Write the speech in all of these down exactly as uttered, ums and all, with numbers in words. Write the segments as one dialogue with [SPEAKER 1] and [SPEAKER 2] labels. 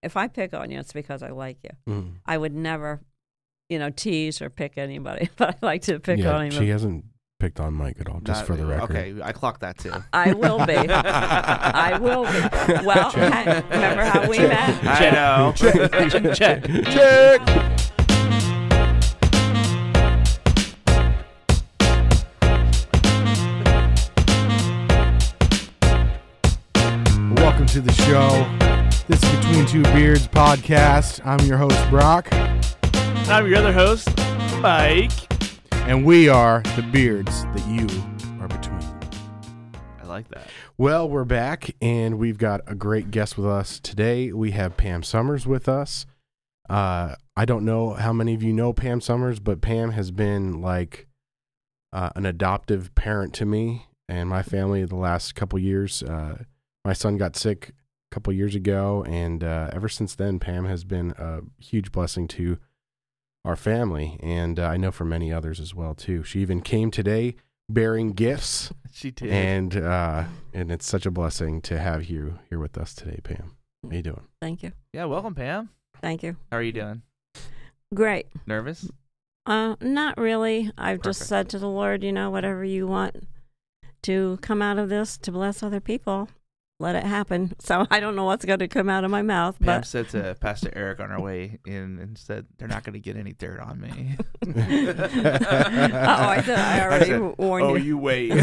[SPEAKER 1] if I pick on you, it's because I like you.
[SPEAKER 2] Mm.
[SPEAKER 1] I would never, you know, tease or pick anybody, but I like to pick
[SPEAKER 2] yeah,
[SPEAKER 1] on him.
[SPEAKER 2] She hasn't picked on Mike at all, just
[SPEAKER 3] Not-
[SPEAKER 2] for the record.
[SPEAKER 3] Okay, I clocked that too.
[SPEAKER 1] I will be. I will be. Well, hey, remember how we met?
[SPEAKER 3] I know.
[SPEAKER 2] Check. Check. Check. Welcome to the show. This is Between Two Beards podcast. I'm your host, Brock.
[SPEAKER 3] I'm your other host, Mike.
[SPEAKER 2] And we are the beards that you are between.
[SPEAKER 3] I like that.
[SPEAKER 2] Well, we're back, and we've got a great guest with us today. We have Pam Summers with us. Uh, I don't know how many of you know Pam Summers, but Pam has been like uh, an adoptive parent to me and my family the last couple years. Uh, my son got sick a couple years ago, and uh, ever since then, Pam has been a huge blessing to our family, and uh, I know for many others as well too. She even came today bearing gifts.
[SPEAKER 3] She did.
[SPEAKER 2] And uh, and it's such a blessing to have you here with us today, Pam. How you doing?
[SPEAKER 1] Thank you.
[SPEAKER 3] Yeah, welcome, Pam.
[SPEAKER 1] Thank you.
[SPEAKER 3] How are you doing?
[SPEAKER 1] Great.
[SPEAKER 3] Nervous?
[SPEAKER 1] Uh, not really. I've just
[SPEAKER 3] Perfect.
[SPEAKER 1] said to the Lord, you know, whatever you want to come out of this to bless other people, let it happen. So I don't know what's going to come out of my mouth,
[SPEAKER 3] Pam
[SPEAKER 1] but
[SPEAKER 3] said to Pastor Eric on our way in and said, they're not going to get any dirt on me.
[SPEAKER 1] oh, I said I already
[SPEAKER 3] I said,
[SPEAKER 1] warned
[SPEAKER 3] oh,
[SPEAKER 1] you.
[SPEAKER 3] you wait.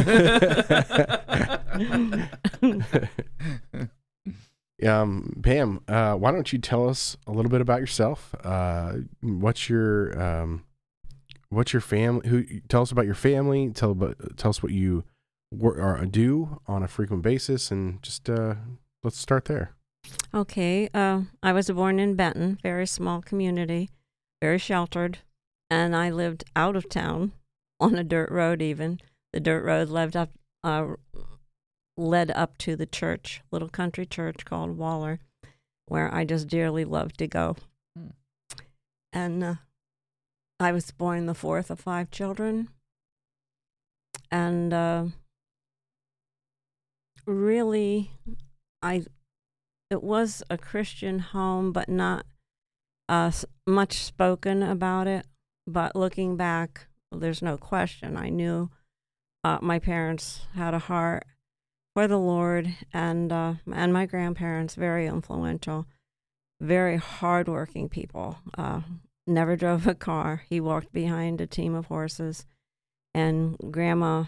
[SPEAKER 2] Um, Pam, uh, why don't you tell us a little bit about yourself? Uh, what's your um, what's your family? Who tell us about your family? Tell about tell us what you wor- or do on a frequent basis, and just uh, let's start there.
[SPEAKER 1] Okay. Uh, I was born in Benton, very small community, very sheltered, and I lived out of town on a dirt road even. The dirt road led up, uh, led up to the church, little country church called Waller, where I just dearly loved to go.
[SPEAKER 3] Hmm.
[SPEAKER 1] And uh, I was born the fourth of five children. And uh, really, I... It was a Christian home, but not uh, much spoken about it. But looking back, there's no question. I knew uh, my parents had a heart for the Lord, and uh, and my grandparents, very influential, very hardworking people. Uh, never drove a car. He walked behind a team of horses, and Grandma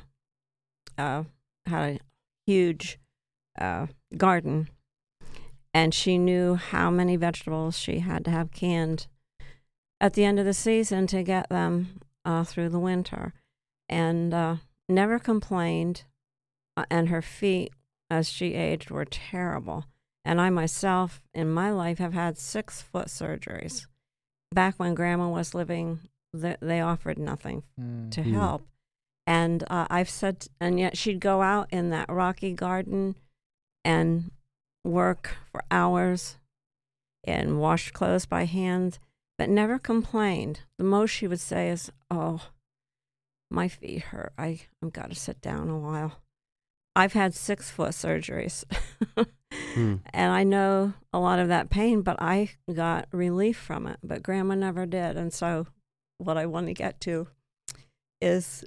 [SPEAKER 1] uh, had a huge uh, garden. And she knew how many vegetables she had to have canned at the end of the season to get them uh, through the winter. And uh, never complained. Uh, and her feet, as she aged, were terrible. And I myself, in my life, have had six foot surgeries. Back when Grandma was living, th- they offered nothing
[SPEAKER 3] Mm.
[SPEAKER 1] to
[SPEAKER 2] Mm.
[SPEAKER 1] help. And uh, I've said, and yet she'd go out in that rocky garden and work for hours and wash clothes by hand, but never complained. The most she would say is, oh, my feet hurt. I, I've got to sit down a while. I've had six foot surgeries.
[SPEAKER 2] Hmm.
[SPEAKER 1] And I know a lot of that pain, but I got relief from it. But Grandma never did. And so what I want to get to is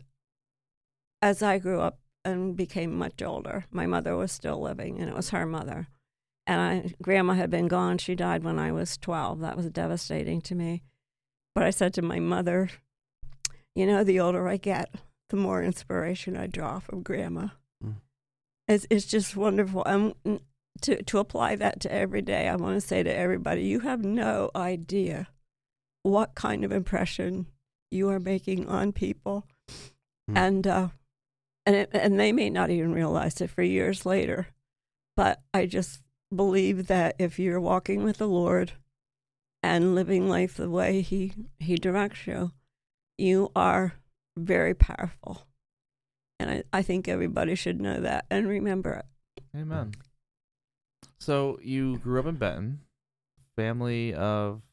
[SPEAKER 1] as I grew up and became much older, my mother was still living, and it was her mother. And I, Grandma had been gone. She died when I was twelve. That was devastating to me. But I said to my mother, you know, the older I get, the more inspiration I draw from Grandma.
[SPEAKER 2] Mm.
[SPEAKER 1] It's, it's just wonderful. And to, to apply that to every day, I want to say to everybody, you have no idea what kind of impression you are making on people.
[SPEAKER 2] Mm.
[SPEAKER 1] And, uh, and, it, and they may not even realize it for years later. But I just believe that if you're walking with the Lord and living life the way he he directs you, you are very powerful. And I, I think everybody should know that and remember it.
[SPEAKER 3] Amen. So you grew up in Benton, family of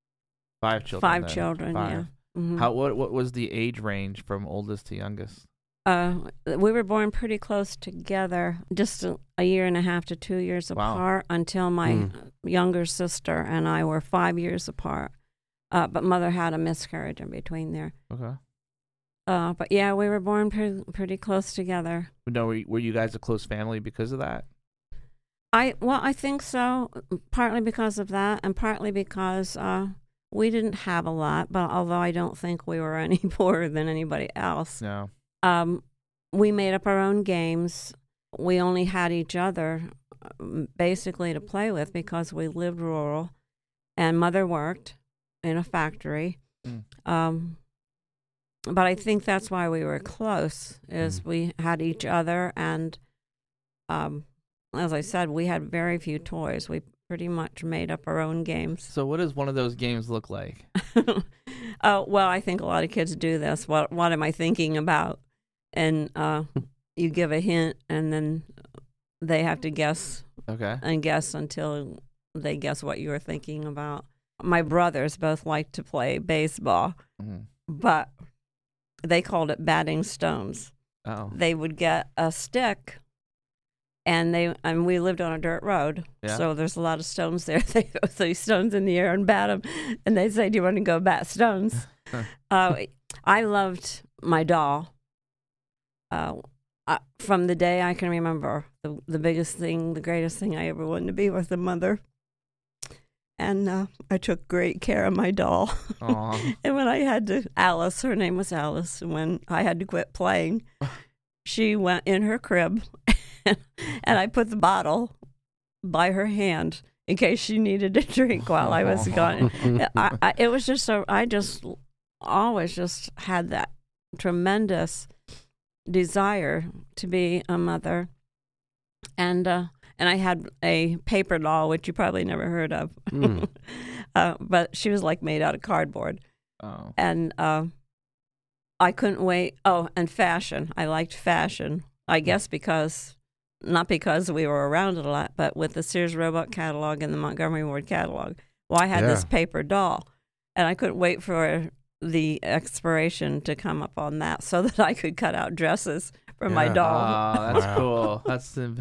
[SPEAKER 3] five children.
[SPEAKER 1] Five
[SPEAKER 3] then.
[SPEAKER 1] children,
[SPEAKER 3] Five.
[SPEAKER 1] yeah. Mhm.
[SPEAKER 3] How what what was the age range from oldest to youngest?
[SPEAKER 1] Uh, we were born pretty close together, just a, a year and a half to two years
[SPEAKER 3] Wow.
[SPEAKER 1] apart, until my
[SPEAKER 2] Mm.
[SPEAKER 1] younger sister and I were five years apart. Uh, but mother had a miscarriage in between there.
[SPEAKER 3] Okay.
[SPEAKER 1] Uh, but yeah, we were born pretty pretty close together.
[SPEAKER 3] No, were you, were you guys a close family because of that?
[SPEAKER 1] I well, I think so. Partly because of that, and partly because uh, we didn't have a lot. But although I don't think we were any poorer than anybody else,
[SPEAKER 3] No.
[SPEAKER 1] um, we made up our own games. We only had each other um, basically to play with because we lived rural, and mother worked in a factory.
[SPEAKER 3] Mm.
[SPEAKER 1] Um, but I think that's why we were close. Is
[SPEAKER 2] Mm.
[SPEAKER 1] we had each other, and um, as I said, we had very few toys. We pretty much made up our own games.
[SPEAKER 3] So what does one of those games look like?
[SPEAKER 1] Oh, well, I think a lot of kids do this. What What am I thinking about? And uh, you give a hint, and then they have to guess
[SPEAKER 3] Okay.
[SPEAKER 1] and guess until they guess what you were thinking about. My brothers both liked to play baseball,
[SPEAKER 3] Mhm.
[SPEAKER 1] but they called it batting stones.
[SPEAKER 3] Oh.
[SPEAKER 1] They would get a stick, and they and we lived on a dirt road,
[SPEAKER 3] Yeah.
[SPEAKER 1] so there's a lot of stones there. They throw these stones in the air and bat them, and they say, "Do you want to go bat stones?" uh, I loved my doll. Uh, I, from the day I can remember, the the biggest thing, the greatest thing I ever wanted to be was a mother. And uh, I took great care of my doll.
[SPEAKER 3] Aw.
[SPEAKER 1] And when I had to, Alice, her name was Alice, and when I had to quit playing, she went in her crib, and I put the bottle by her hand in case she needed a drink while I was gone. I, I, it was just so, I just always just had that tremendous desire to be a mother. And, uh, and I had a paper doll, which you probably never heard of.
[SPEAKER 2] Mm.
[SPEAKER 1] uh, but she was like made out of cardboard.
[SPEAKER 3] Oh.
[SPEAKER 1] And uh, I couldn't wait. Oh, and fashion. I liked fashion. I guess because, not because we were around it a lot, but with the Sears Roebuck catalog and the Montgomery Ward catalog. Well, I had this
[SPEAKER 2] Yeah.
[SPEAKER 1] paper doll, and I couldn't wait for the expiration to come up on that so that I could cut out dresses for my
[SPEAKER 2] Yeah.
[SPEAKER 1] doll.
[SPEAKER 3] Oh, that's
[SPEAKER 2] Wow.
[SPEAKER 3] cool. That's the.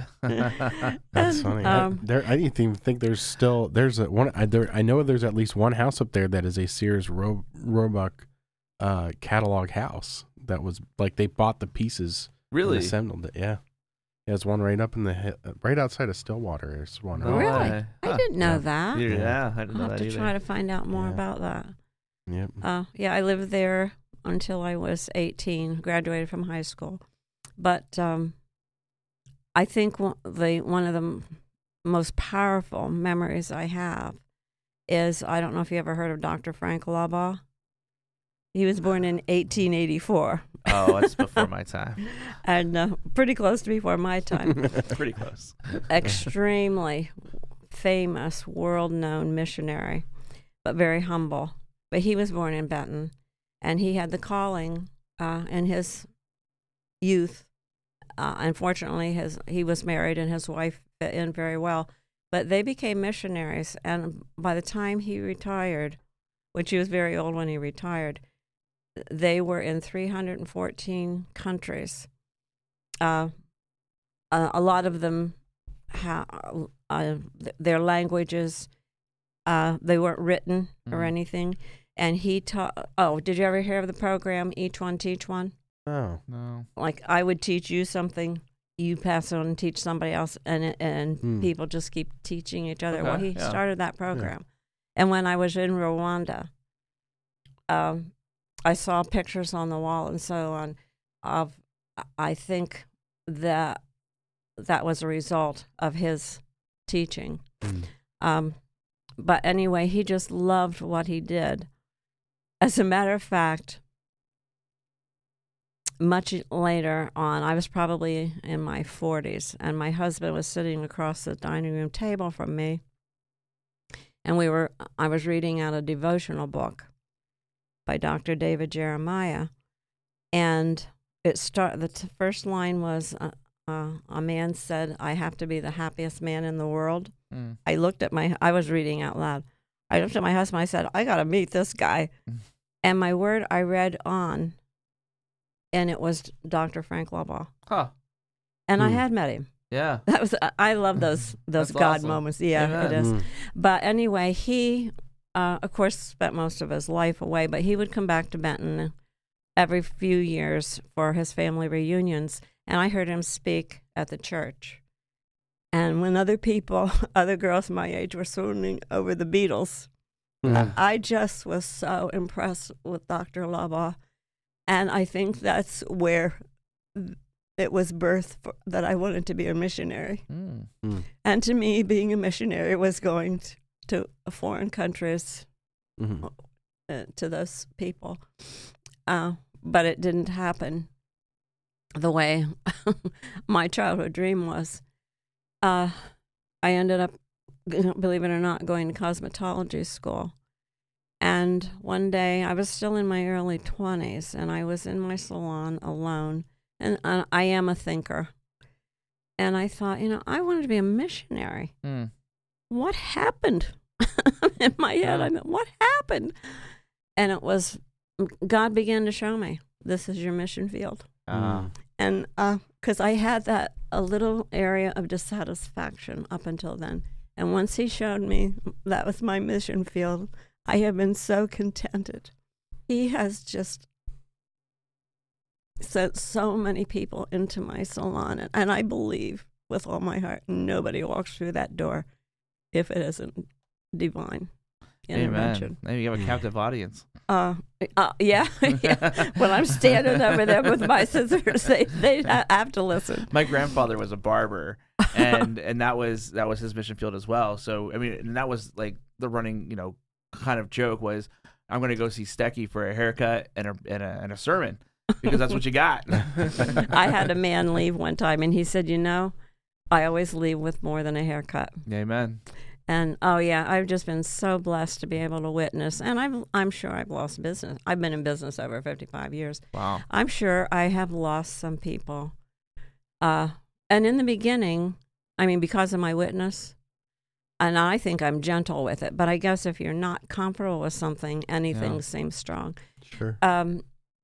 [SPEAKER 2] That's
[SPEAKER 1] And,
[SPEAKER 2] funny.
[SPEAKER 1] um,
[SPEAKER 2] I, there, I didn't even think there's still there's a one. I, there, I know there's at least one house up there that is a Sears Ro- Roebuck uh, catalog house that was like they bought the pieces
[SPEAKER 3] Really?
[SPEAKER 2] and assembled it. Yeah, there's one right up in the hi- right outside of Stillwater. There's one.
[SPEAKER 3] No
[SPEAKER 2] right
[SPEAKER 1] Really?
[SPEAKER 3] way.
[SPEAKER 1] I
[SPEAKER 3] Huh.
[SPEAKER 1] didn't know
[SPEAKER 2] Yeah.
[SPEAKER 1] that.
[SPEAKER 3] Yeah,
[SPEAKER 2] Yeah.
[SPEAKER 3] I didn't
[SPEAKER 1] I'll
[SPEAKER 3] know
[SPEAKER 1] have
[SPEAKER 3] that
[SPEAKER 1] to
[SPEAKER 3] either.
[SPEAKER 1] try to find out more
[SPEAKER 2] Yeah.
[SPEAKER 1] about that.
[SPEAKER 2] Yep.
[SPEAKER 1] Uh, yeah, I lived there until I was eighteen, graduated from high school. But um, I think one, the, one of the m- most powerful memories I have is, I don't know if you ever heard of Doctor Frank Labaugh. He was born in eighteen eighty-four.
[SPEAKER 3] Oh, that's before my time.
[SPEAKER 1] And uh, pretty close to before my time.
[SPEAKER 3] Pretty close.
[SPEAKER 1] Extremely famous, world-known missionary, but very humble. But he was born in Benton, and he had the calling uh, in his youth. Uh, unfortunately, his he was married, and his wife fit in very well. But they became missionaries, and by the time he retired, which he was very old when he retired, they were in three hundred fourteen countries. Uh, a, a lot of them, ha- uh, th- their languages, uh, they weren't written or
[SPEAKER 3] Mhm.
[SPEAKER 1] anything. And he taught. Oh, did you ever hear of the program Each One Teach One?
[SPEAKER 2] Oh.
[SPEAKER 3] No.
[SPEAKER 1] Like I would teach you something, you pass it on and teach somebody else, and it- and
[SPEAKER 2] Hmm.
[SPEAKER 1] people just keep teaching each other. Well,
[SPEAKER 3] Okay,
[SPEAKER 1] he
[SPEAKER 3] yeah.
[SPEAKER 1] started that program, and when I was in Rwanda, um, I saw pictures on the wall and so on of. I think that that was a result of his teaching.
[SPEAKER 2] Mm.
[SPEAKER 1] Um, but anyway, he just loved what he did. As a matter of fact, much later on, I was probably in my forties, and my husband was sitting across the dining room table from me, and we were. I was reading out a devotional book by Doctor David Jeremiah, and it start. The t- first line was, uh, uh, "A man said, I have to be the happiest man in the world."
[SPEAKER 3] Mm.
[SPEAKER 1] I looked at my. I was reading out loud. I looked at my husband. I said, "I got to meet this guy,"
[SPEAKER 3] Mm.
[SPEAKER 1] and my word, I read on. and it was Doctor Frank Labaugh.
[SPEAKER 3] Huh.
[SPEAKER 1] And I
[SPEAKER 2] Hmm.
[SPEAKER 1] had met him.
[SPEAKER 3] Yeah.
[SPEAKER 1] That was I love those those
[SPEAKER 3] That's
[SPEAKER 1] God
[SPEAKER 3] awesome.
[SPEAKER 1] moments. Yeah,
[SPEAKER 3] Amen.
[SPEAKER 1] it is.
[SPEAKER 2] Mm.
[SPEAKER 1] But anyway, he, uh, of course, spent most of his life away, but he would come back to Benton every few years for his family reunions. And I heard him speak at the church. And when other people, other girls my age, were swooning over the Beatles,
[SPEAKER 2] Mm.
[SPEAKER 1] I just was so impressed with Doctor Labaugh. And I think that's where it was birthed for, that I wanted to be a missionary.
[SPEAKER 3] Mm.
[SPEAKER 2] Mm.
[SPEAKER 1] And to me, being a missionary was going t- to foreign countries,
[SPEAKER 2] Mhm.
[SPEAKER 1] uh, to those people. Uh, but it didn't happen the way my childhood dream was. Uh, I ended up, believe it or not, going to cosmetology school. And one day, I was still in my early twenties, and I was in my salon alone. And uh, I am a thinker. And I thought, you know, I wanted to be a missionary.
[SPEAKER 3] Mm.
[SPEAKER 1] What happened? In my head, I mean, what happened? And it was, God began to show me, this is your mission field.
[SPEAKER 3] Ah.
[SPEAKER 2] Mm.
[SPEAKER 1] And because I had that a little area of dissatisfaction up until then. And once he showed me that was my mission field, I have been so contented. He has just sent so many people into my salon. And, and I believe with all my heart, nobody walks through that door if it isn't divine intervention.
[SPEAKER 3] Amen. Maybe you have a captive audience.
[SPEAKER 1] Uh, uh, yeah, yeah. When I'm standing over there with my scissors, they they ha- have to listen.
[SPEAKER 3] My grandfather was a barber, and and that was that was his mission field as well. So I mean, and that was like the running, you know, kind of joke was, I'm going to go see Stecky for a haircut and a and a, and a sermon because that's what you got.
[SPEAKER 1] I had a man leave one time, and he said, "You know, I always leave with more than a haircut."
[SPEAKER 3] Amen.
[SPEAKER 1] And oh yeah, I've just been so blessed to be able to witness, and I'm I'm sure I've lost business. I've been in business over fifty-five years.
[SPEAKER 3] Wow.
[SPEAKER 1] I'm sure I have lost some people. Uh, and in the beginning, I mean, because of my witness, and I think I'm gentle with it, but I guess if you're not comfortable with something, anything
[SPEAKER 3] Yeah.
[SPEAKER 1] seems strong.
[SPEAKER 2] Sure.
[SPEAKER 1] Um,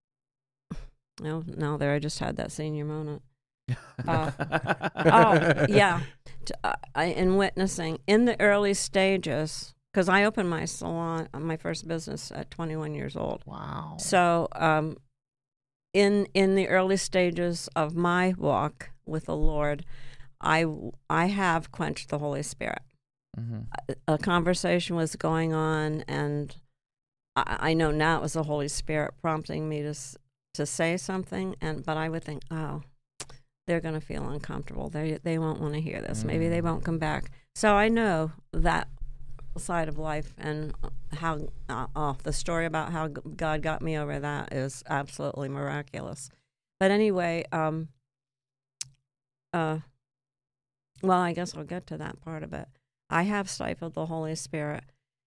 [SPEAKER 1] no, no, there, I just had that senior moment. Uh, oh, yeah. T- uh, I, in witnessing, in the early stages, because I opened my salon, uh, my first business at twenty-one years old.
[SPEAKER 3] Wow.
[SPEAKER 1] So, um, in in the early stages of my walk with the Lord, I I have quenched the Holy Spirit.
[SPEAKER 3] Mm-hmm.
[SPEAKER 1] A, a conversation was going on, and I, I know now it was the Holy Spirit prompting me to s- to say something, and but I would think, oh, they're going to feel uncomfortable. They they won't want to hear this. Maybe they
[SPEAKER 3] Mm.
[SPEAKER 1] won't come back. So I know that side of life, and how uh, oh, the story about how g- God got me over that is absolutely miraculous. But anyway, um, uh, well, I guess I'll get to that part of it. I have stifled the Holy Spirit,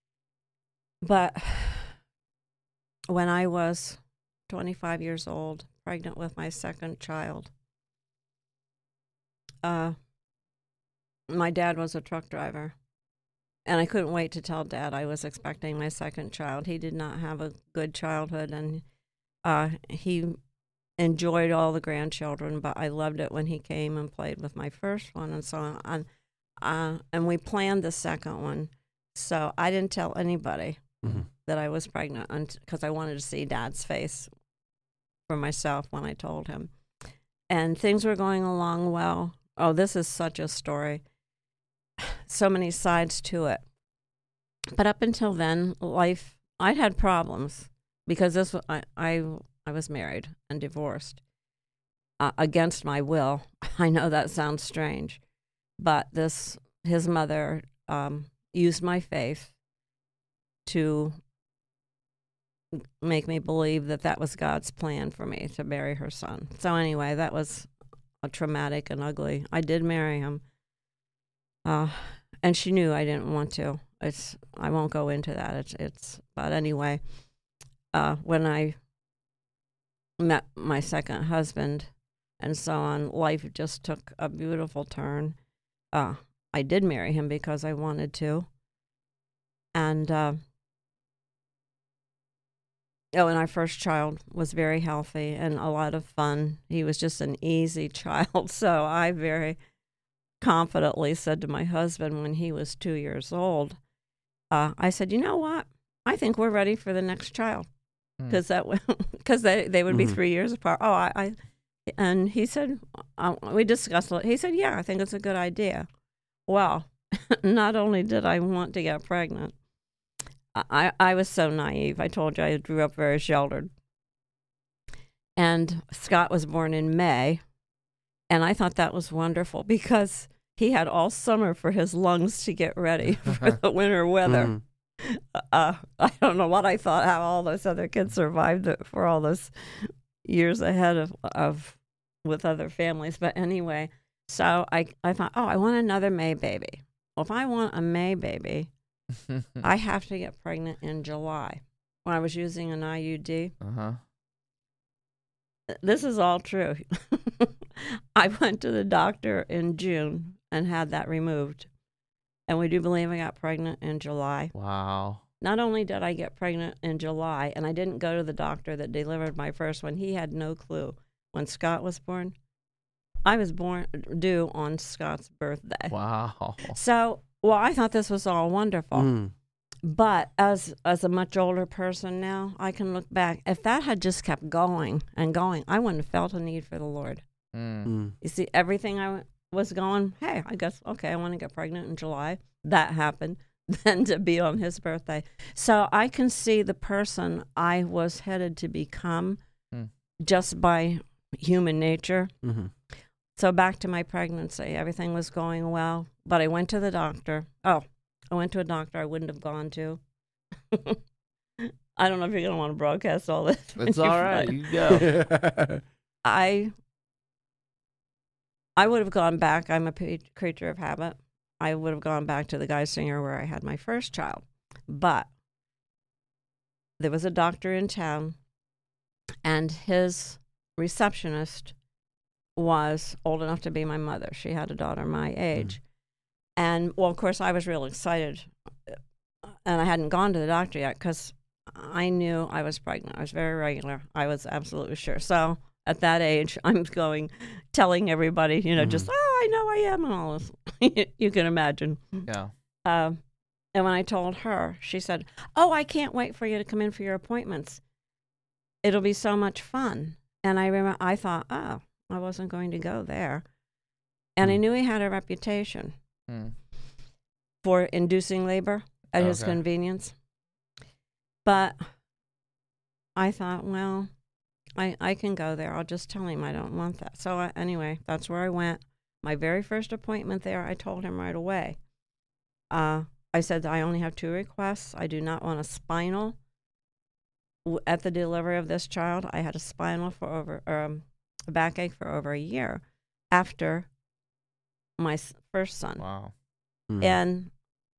[SPEAKER 1] but when I was twenty-five years old, pregnant with my second child, uh, my dad was a truck driver. And I couldn't wait to tell Dad I was expecting my second child. He did not have a good childhood, and uh, he enjoyed all the grandchildren, but I loved it when he came and played with my first one and so on. Uh, and we planned the second one. So I didn't tell anybody
[SPEAKER 2] Mhm.
[SPEAKER 1] that I was pregnant because I wanted to see Dad's face for myself when I told him. And things were going along well. Oh, this is such a story. So many sides to it. But up until then, life, I'd had problems because this wa- I I, I was married and divorced uh, against my will. I know that sounds strange, but this his mother um, used my faith to make me believe that that was God's plan for me to marry her son. So anyway, that was a traumatic and ugly. I did marry him. Uh, and she knew I didn't want to. It's I won't go into that. It's it's. But anyway, uh, when I met my second husband and so on, life just took a beautiful turn. Uh, I did marry him because I wanted to, and uh, Oh, and our first child was very healthy and a lot of fun. He was just an easy child. So I very confidently said to my husband when he was two years old, uh, I said, you know what? I think we're ready for the next child. Because that because they, they would be
[SPEAKER 2] Mhm.
[SPEAKER 1] three years apart. Oh, I, I and he said, uh, we discussed it. He said, yeah, I think it's a good idea. Well, not only did I want to get pregnant, I, I was so naive. I told you I grew up very sheltered. And Scott was born in May, and I thought that was wonderful because he had all summer for his lungs to get ready for the winter weather.
[SPEAKER 2] Mhm.
[SPEAKER 1] Uh, I don't know what I thought, how all those other kids survived it for all those years ahead of, of with other families. But anyway, so I, I thought, oh, I want another May baby. Well, if I want a May baby, I have to get pregnant in July. When I was using an I U D,
[SPEAKER 3] uh-huh.
[SPEAKER 1] this is all true. I went to the doctor in June and had that removed. And we do believe I got pregnant in July.
[SPEAKER 3] Wow.
[SPEAKER 1] Not only did I get pregnant in July, and I didn't go to the doctor that delivered my first one. He had no clue when Scott was born. I was born due on Scott's birthday.
[SPEAKER 3] Wow.
[SPEAKER 1] So, well, I thought this was all wonderful.
[SPEAKER 2] Mm.
[SPEAKER 1] But as as a much older person now, I can look back. If that had just kept going and going, I wouldn't have felt a need for the Lord.
[SPEAKER 3] Mm.
[SPEAKER 2] Mm.
[SPEAKER 1] You see, everything I was going, hey, I guess, okay, I want to get pregnant in July. That happened. Then to be on his birthday. So I can see the person I was headed to become
[SPEAKER 3] Mm.
[SPEAKER 1] just by human nature.
[SPEAKER 2] Mm-hmm.
[SPEAKER 1] So back to my pregnancy, everything was going well. But I went to the doctor. Oh, I went to a doctor I wouldn't have gone to. I don't know if you're going to want to broadcast all this.
[SPEAKER 3] It's all right. You go.
[SPEAKER 1] I I would have gone back. I'm a pe- creature of habit. I would have gone back to the Geisinger where I had my first child. But there was a doctor in town, and his receptionist was old enough to be my mother. She had a daughter my age. And, well, of course, I was real excited. And I hadn't gone to the doctor yet because I knew I was pregnant. I was very regular. I was absolutely sure. So at that age, I'm going, telling everybody, you know,
[SPEAKER 2] Mhm.
[SPEAKER 1] just, oh, I know I am and all this. You can imagine.
[SPEAKER 3] Yeah.
[SPEAKER 1] Um, and when I told her, she said, oh, I can't wait for you to come in for your appointments. It'll be so much fun. And I remember, I thought, oh, I wasn't going to go there. And I
[SPEAKER 2] Mm.
[SPEAKER 1] knew he had a reputation
[SPEAKER 3] Mm.
[SPEAKER 1] for inducing labor at his
[SPEAKER 3] Okay.
[SPEAKER 1] convenience. But I thought, well, I, I can go there. I'll just tell him I don't want that. So I, anyway, that's where I went. My very first appointment there, I told him right away. Uh, I said, I only have two requests. I do not want a spinal. W- At the delivery of this child, I had a spinal for over, um, a backache for over a year after my s- first son.
[SPEAKER 3] Wow.
[SPEAKER 2] Mm.
[SPEAKER 1] And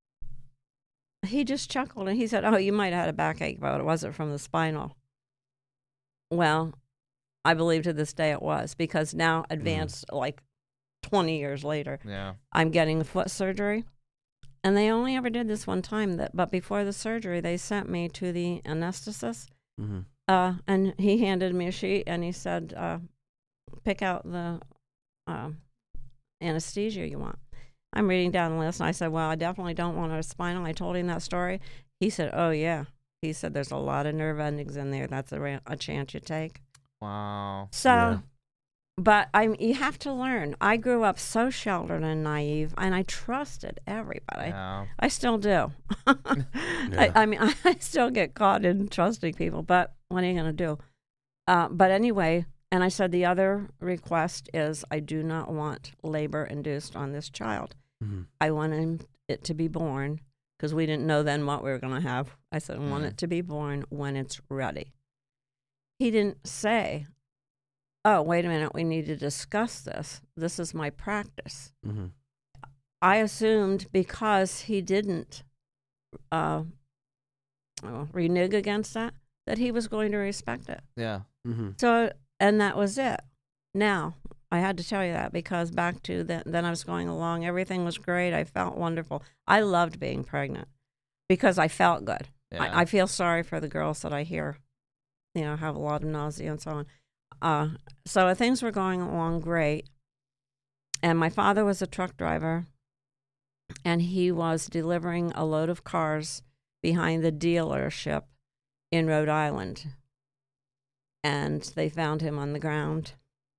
[SPEAKER 1] he just chuckled and he said, oh, you might have had a backache, but it wasn't from the spinal. Well, I believe to this day it was, because now, advanced like twenty years later,
[SPEAKER 3] Yeah.
[SPEAKER 1] I'm getting foot surgery. And they only ever did this one time, that, but before the surgery, they sent me to the anesthetist.
[SPEAKER 2] Mhm.
[SPEAKER 1] Uh, and he handed me a sheet and he said, uh, pick out the um anesthesia you want. I'm reading down the list and I said, well, I definitely don't want a spinal. I told him that story. He said, oh, yeah. He said, there's a lot of nerve endings in there. That's a, ra- a chance you take.
[SPEAKER 3] Wow.
[SPEAKER 1] So,
[SPEAKER 2] Yeah.
[SPEAKER 1] but I'm, you have to learn. I grew up so sheltered and naive, and I trusted everybody.
[SPEAKER 3] Yeah.
[SPEAKER 1] I still do. I, I mean, I still get caught in trusting people, but what are you going to do? Uh, but anyway, and I said the other request is I do not want labor induced on this child.
[SPEAKER 2] Mhm.
[SPEAKER 1] I want him, it to be born, because we didn't know then what we were going to have. I said, I want
[SPEAKER 3] Mhm.
[SPEAKER 1] it to be born when it's ready. He didn't say, oh, wait a minute, we need to discuss this. This is my practice.
[SPEAKER 2] Mhm.
[SPEAKER 1] I assumed because he didn't uh, uh, renege against that, that he was going to respect it.
[SPEAKER 3] Yeah.
[SPEAKER 2] Mhm.
[SPEAKER 1] So, and that was it. Now, I had to tell you that because back to then, then I was going along. Everything was great. I felt wonderful. I loved being pregnant because I felt good.
[SPEAKER 3] Yeah.
[SPEAKER 1] I, I feel sorry for the girls that I hear you know, have a lot of nausea and so on. Uh, so things were going along great. And my father was a truck driver, and he was delivering a load of cars behind the dealership in Rhode Island. And they found him on the ground.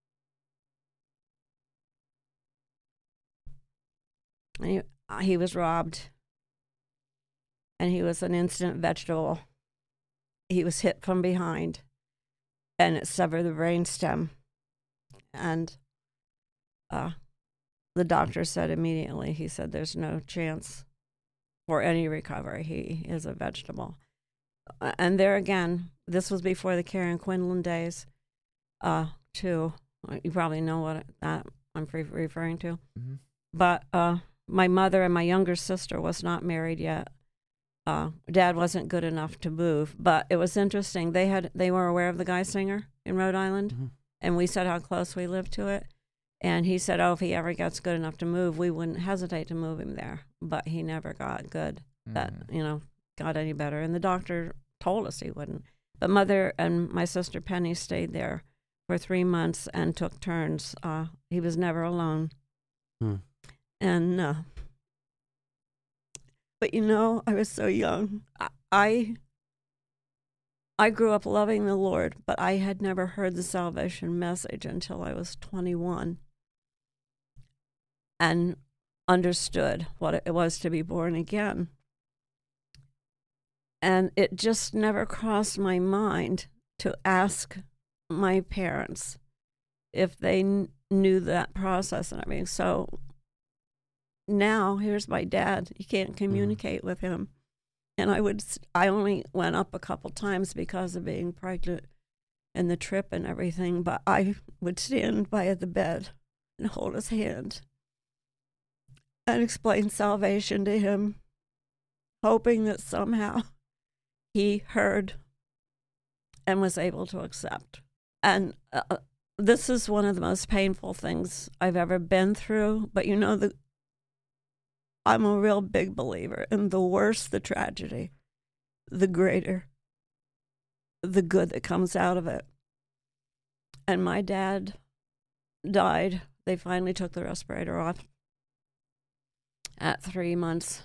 [SPEAKER 1] And he, he was robbed. And he was an instant vegetable. He was hit from behind, and it severed the brainstem. And uh, the doctor said immediately, he said, there's no chance for any recovery. He is a vegetable. Uh, and there again, this was before the Karen Quinlan days, uh, too. You probably know what that I'm re- referring to. Mm-hmm. But uh, my mother and my younger sister was not married yet. Uh, Dad wasn't good enough to move, but it was interesting. They had they were aware of the Geisinger in Rhode Island, mm-hmm. and we said how close we lived to it. And he said, oh, if he ever gets good enough to move, we wouldn't hesitate to move him there. But he never got good, mm-hmm. that, you know, got any better. And the doctor told us he wouldn't. But Mother and my sister Penny stayed there for three months and took turns. Uh, he was never alone. Hmm. And... Uh, But, you know, I was so young. I I grew up loving the Lord, but I had never heard the salvation message until I was twenty-one and understood what it was to be born again. And it just never crossed my mind to ask my parents if they kn- knew that process and everything. So now here's my dad. You can't communicate mm. with him. And I would, I only went up a couple times because of being pregnant and the trip and everything, but I would stand by the bed and hold his hand and explain salvation to him, hoping that somehow he heard and was able to accept. And uh, this is one of the most painful things I've ever been through, but you know, the I'm a real big believer in the worse the tragedy, the greater the good that comes out of it. And my dad died. They finally took the respirator off at three months.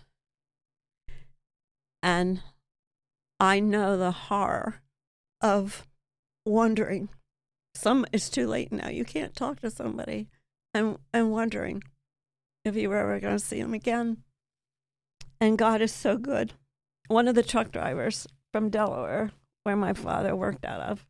[SPEAKER 1] And I know the horror of wondering. Some it's too late now. You can't talk to somebody and and wondering if you were ever going to see him again. And God is so good. One of the truck drivers from Delaware, where my father worked out of,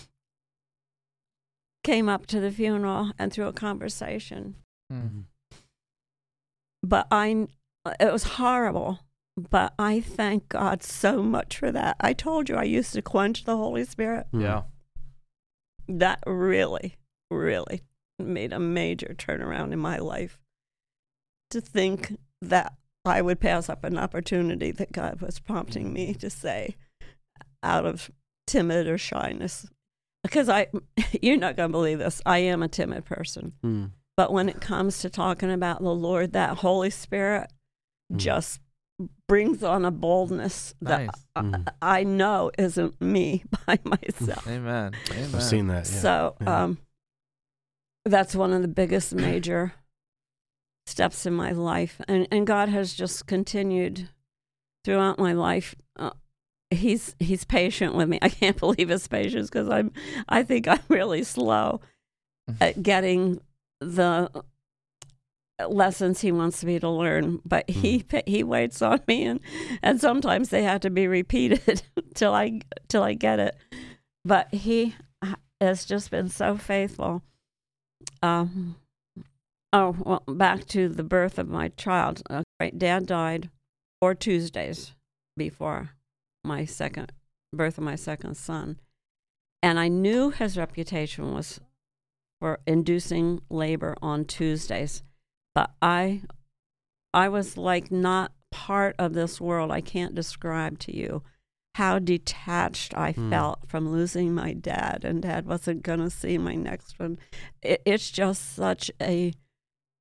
[SPEAKER 1] came up to the funeral and through a conversation. Mm-hmm. But I, it was horrible, but I thank God so much for that. I told you I used to quench the Holy Spirit.
[SPEAKER 3] Yeah.
[SPEAKER 1] That really, really made a major turnaround in my life. To think that I would pass up an opportunity that God was prompting me to say out of timid or shyness. Because I, you're not going to believe this, I am a timid person. Mm. But when it comes to talking about the Lord, that Holy Spirit mm. just brings on a boldness that nice. I, mm. I know isn't me by myself.
[SPEAKER 3] Amen. Amen.
[SPEAKER 2] I've seen that. Yeah.
[SPEAKER 1] So yeah. Um, that's one of the biggest major steps in my life, and and God has just continued throughout my life. Uh, he's he's patient with me. I can't believe his patience because I'm I think I'm really slow at getting the lessons he wants me to learn. But he he waits on me, and and sometimes they have to be repeated till I till I get it. But he has just been so faithful. Um. Oh, well, back to the birth of my child. Uh, right, Dad died four Tuesdays before my second birth of my second son. And I knew his reputation was for inducing labor on Tuesdays. But I I was like not part of this world. I can't describe to you how detached I mm. felt from losing my dad, and Dad wasn't going to see my next one. It, it's just such a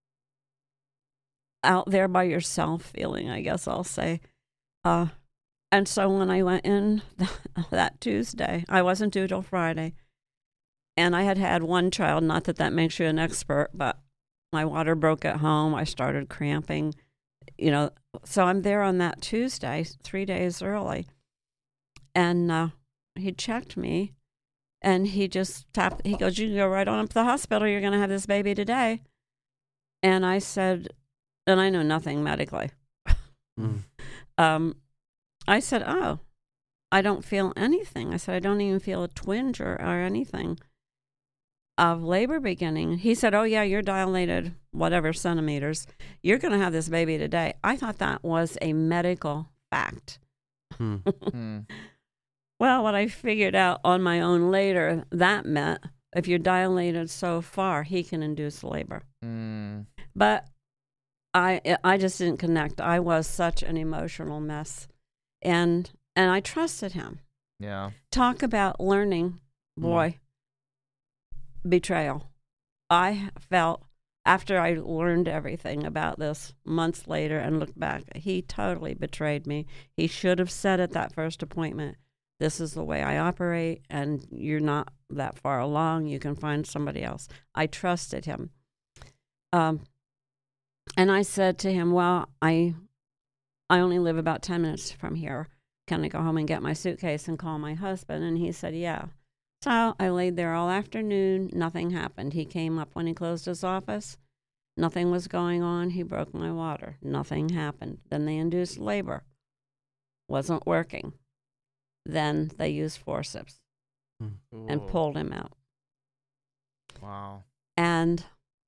[SPEAKER 1] out there by yourself feeling, I guess I'll say. Uh, And so when I went in that Tuesday, I wasn't due till Friday. And I had had one child, not that that makes you an expert, but my water broke at home. I started cramping, you know. So I'm there on that Tuesday, three days early. And uh, he checked me, and he just tapped. He goes, "You can go right on up to the hospital. You're going to have this baby today." And I said, and I know nothing medically.
[SPEAKER 2] Mm.
[SPEAKER 1] Um, I said, "Oh, I don't feel anything." I said, "I don't even feel a twinge or, or anything of labor beginning." He said, "Oh, yeah, you're dilated, whatever centimeters. You're going to have this baby today." I thought that was a medical fact.
[SPEAKER 2] Hmm.
[SPEAKER 3] Mm.
[SPEAKER 1] Well, what I figured out on my own later, that meant if you're dilated so far, he can induce labor.
[SPEAKER 3] Mm.
[SPEAKER 1] But I I just didn't connect. I was such an emotional mess. And and I trusted him.
[SPEAKER 3] Yeah.
[SPEAKER 1] Talk about learning, boy, mm. betrayal. I felt, after I learned everything about this months later and looked back, he totally betrayed me. He should have said at that first appointment, "This is the way I operate, and you're not that far along. You can find somebody else." I trusted him. Um, and I said to him, "Well, I I only live about ten minutes from here. Can I go home and get my suitcase and call my husband?" And he said, "Yeah." So I laid there all afternoon. Nothing happened. He came up when he closed his office. Nothing was going on. He broke my water. Nothing happened. Then they induced labor. Wasn't working. Then they used forceps
[SPEAKER 3] Ooh.
[SPEAKER 1] and pulled him out.
[SPEAKER 3] Wow.
[SPEAKER 1] And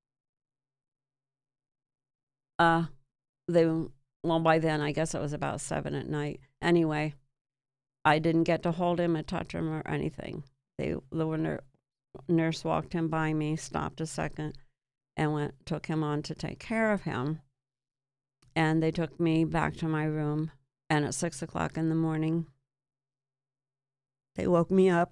[SPEAKER 1] uh, they, well, by then, I guess it was about seven at night. Anyway, I didn't get to hold him or touch him or anything. They, the nur- nurse walked him by me, stopped a second, and went, took him on to take care of him. And they took me back to my room. And at six o'clock in the morning, they woke me up.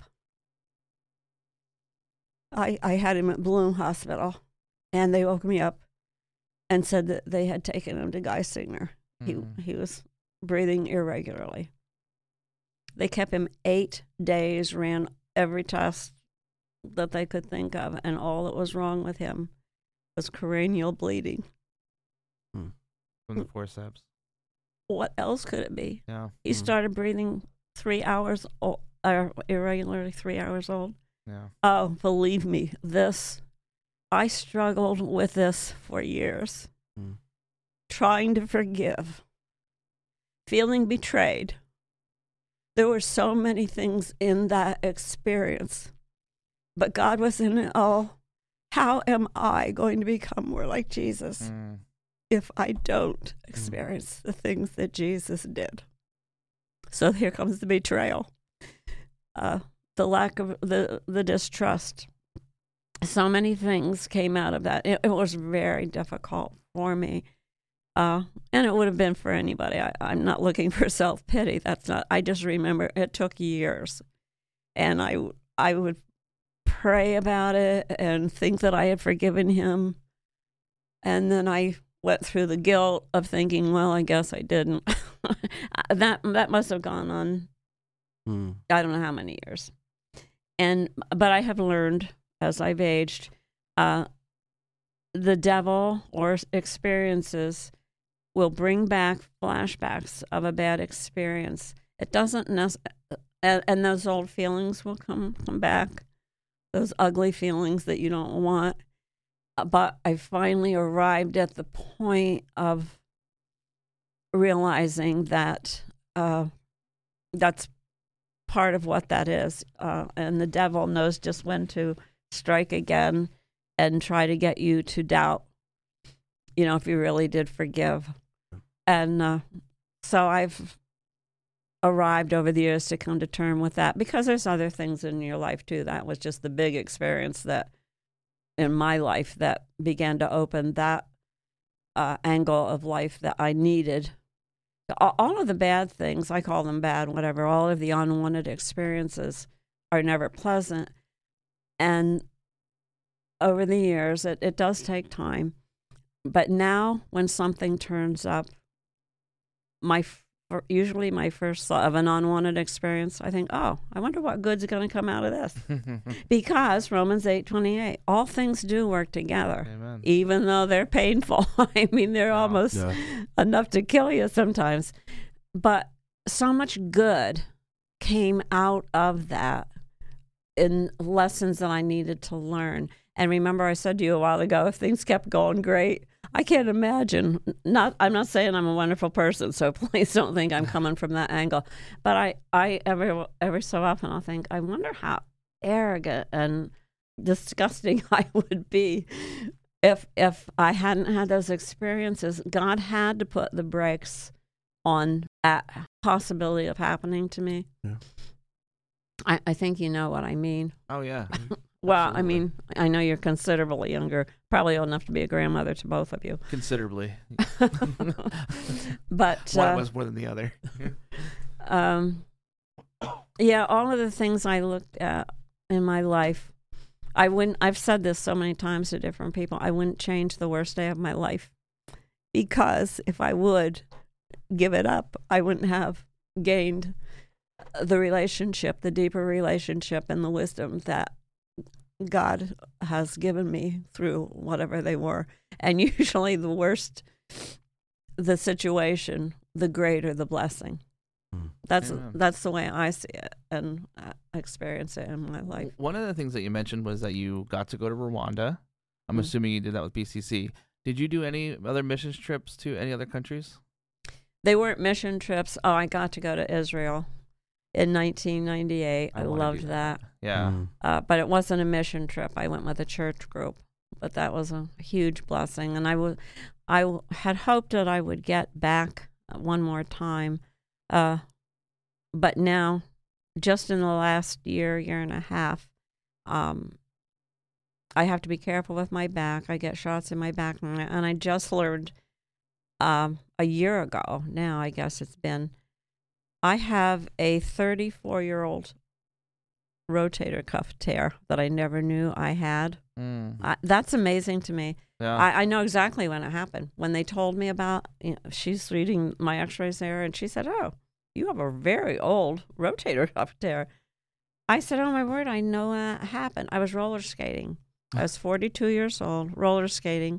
[SPEAKER 1] I, I had him at Bloom Hospital, and they woke me up and said that they had taken him to Geisinger.
[SPEAKER 3] Mm.
[SPEAKER 1] He he was breathing irregularly. They kept him eight days, ran every test that they could think of, and all that was wrong with him was cranial bleeding.
[SPEAKER 2] Hmm.
[SPEAKER 3] From the forceps.
[SPEAKER 1] What else could it be?
[SPEAKER 3] Yeah.
[SPEAKER 1] He
[SPEAKER 2] Mm.
[SPEAKER 1] started breathing three hours old, uh, irregularly three hours old.
[SPEAKER 3] Yeah.
[SPEAKER 1] Oh, believe me, this, I struggled with this for years.
[SPEAKER 2] Mm.
[SPEAKER 1] Trying to forgive, feeling betrayed. There were so many things in that experience, but God was in it all. How am I going to become more like Jesus
[SPEAKER 3] Mm.
[SPEAKER 1] if I don't experience the things that Jesus did? So here comes the betrayal, uh, the lack of the, the distrust. So many things came out of that. It, it was very difficult for me. Uh, and it would have been for anybody. I, I'm not looking for self-pity. That's not, I just remember it took years. And I, I would pray about it and think that I had forgiven him. And then I went through the guilt of thinking, well, I guess I didn't. that that must have gone on,
[SPEAKER 2] Mm.
[SPEAKER 1] I don't know how many years. And but I have learned as I've aged, uh, the devil or experiences will bring back flashbacks of a bad experience. It doesn't necessarily, and, and those old feelings will come come back, those ugly feelings that you don't want. But I finally arrived at the point of realizing that uh, that's part of what that is. Uh, and the devil knows just when to strike again and try to get you to doubt, you know, if you really did forgive. And uh, so I've arrived over the years to come to term with that, because there's other things in your life too. That was just the big experience that in my life that began to open that uh, angle of life that I needed. All of the bad things, I call them bad, whatever, all of the unwanted experiences are never pleasant. And over the years, it, it does take time. But now when something turns up, my for, usually my first thought of an unwanted experience, I think, oh, I wonder what good's going to come out of this. Because Romans eight twenty-eight, all things do work together,
[SPEAKER 3] Amen.
[SPEAKER 1] even though they're painful. I mean, they're
[SPEAKER 3] Wow.
[SPEAKER 1] almost
[SPEAKER 2] Yeah.
[SPEAKER 1] enough to kill you sometimes. But so much good came out of that in lessons that I needed to learn. And remember, I said to you a while ago, if things kept going great, I can't imagine. Not, I'm not saying I'm a wonderful person, so please don't think I'm coming from that angle. But I, I every every so often I'll think, I wonder how arrogant and disgusting I would be if if I hadn't had those experiences. God had to put the brakes on that possibility of happening to me.
[SPEAKER 2] Yeah.
[SPEAKER 1] I, I think you know what I mean.
[SPEAKER 3] Oh yeah.
[SPEAKER 1] Well,
[SPEAKER 3] Absolutely.
[SPEAKER 1] I mean, I know you're considerably younger, probably old enough to be a grandmother to both of you.
[SPEAKER 3] Considerably.
[SPEAKER 1] But
[SPEAKER 3] One
[SPEAKER 1] uh,
[SPEAKER 3] was more than the other.
[SPEAKER 1] um, yeah, all of the things I looked at in my life, I wouldn't. I've said this so many times to different people. I wouldn't change the worst day of my life, because if I would give it up, I wouldn't have gained the relationship, the deeper relationship, and the wisdom that God has given me through whatever they were. And usually the worst the situation, the greater the blessing.
[SPEAKER 2] Mm.
[SPEAKER 1] That's
[SPEAKER 3] Amen.
[SPEAKER 1] that's the way I see it and uh, experience it in my life.
[SPEAKER 3] One of the things that you mentioned was that you got to go to Rwanda. I'm
[SPEAKER 1] Mm.
[SPEAKER 3] assuming you did that with B C C. Did you do any other missions trips to any other countries?
[SPEAKER 1] They weren't mission trips. Oh, I got to go to Israel in nineteen ninety-eight. I,
[SPEAKER 3] wanna do
[SPEAKER 1] loved that.
[SPEAKER 3] Yeah.
[SPEAKER 2] Mm.
[SPEAKER 1] Uh, but it wasn't a mission trip. I went with a church group, but that was a huge blessing. And I w- I w- had hoped that I would get back one more time. Uh, but now, just in the last year, year and a half, um, I have to be careful with my back. I get shots in my back. And I, and I just learned um, a year ago, now I guess it's been, I have a thirty-four-year-old rotator cuff tear that I never knew I had.
[SPEAKER 3] Mm.
[SPEAKER 1] I, that's amazing to me.
[SPEAKER 3] Yeah.
[SPEAKER 1] I, I know exactly when it happened. When they told me about, you know, she's reading my x-rays there, and she said, oh, you have a very old rotator cuff tear. I said, oh, my word, I know that happened. I was roller skating. I was forty-two years old, roller skating,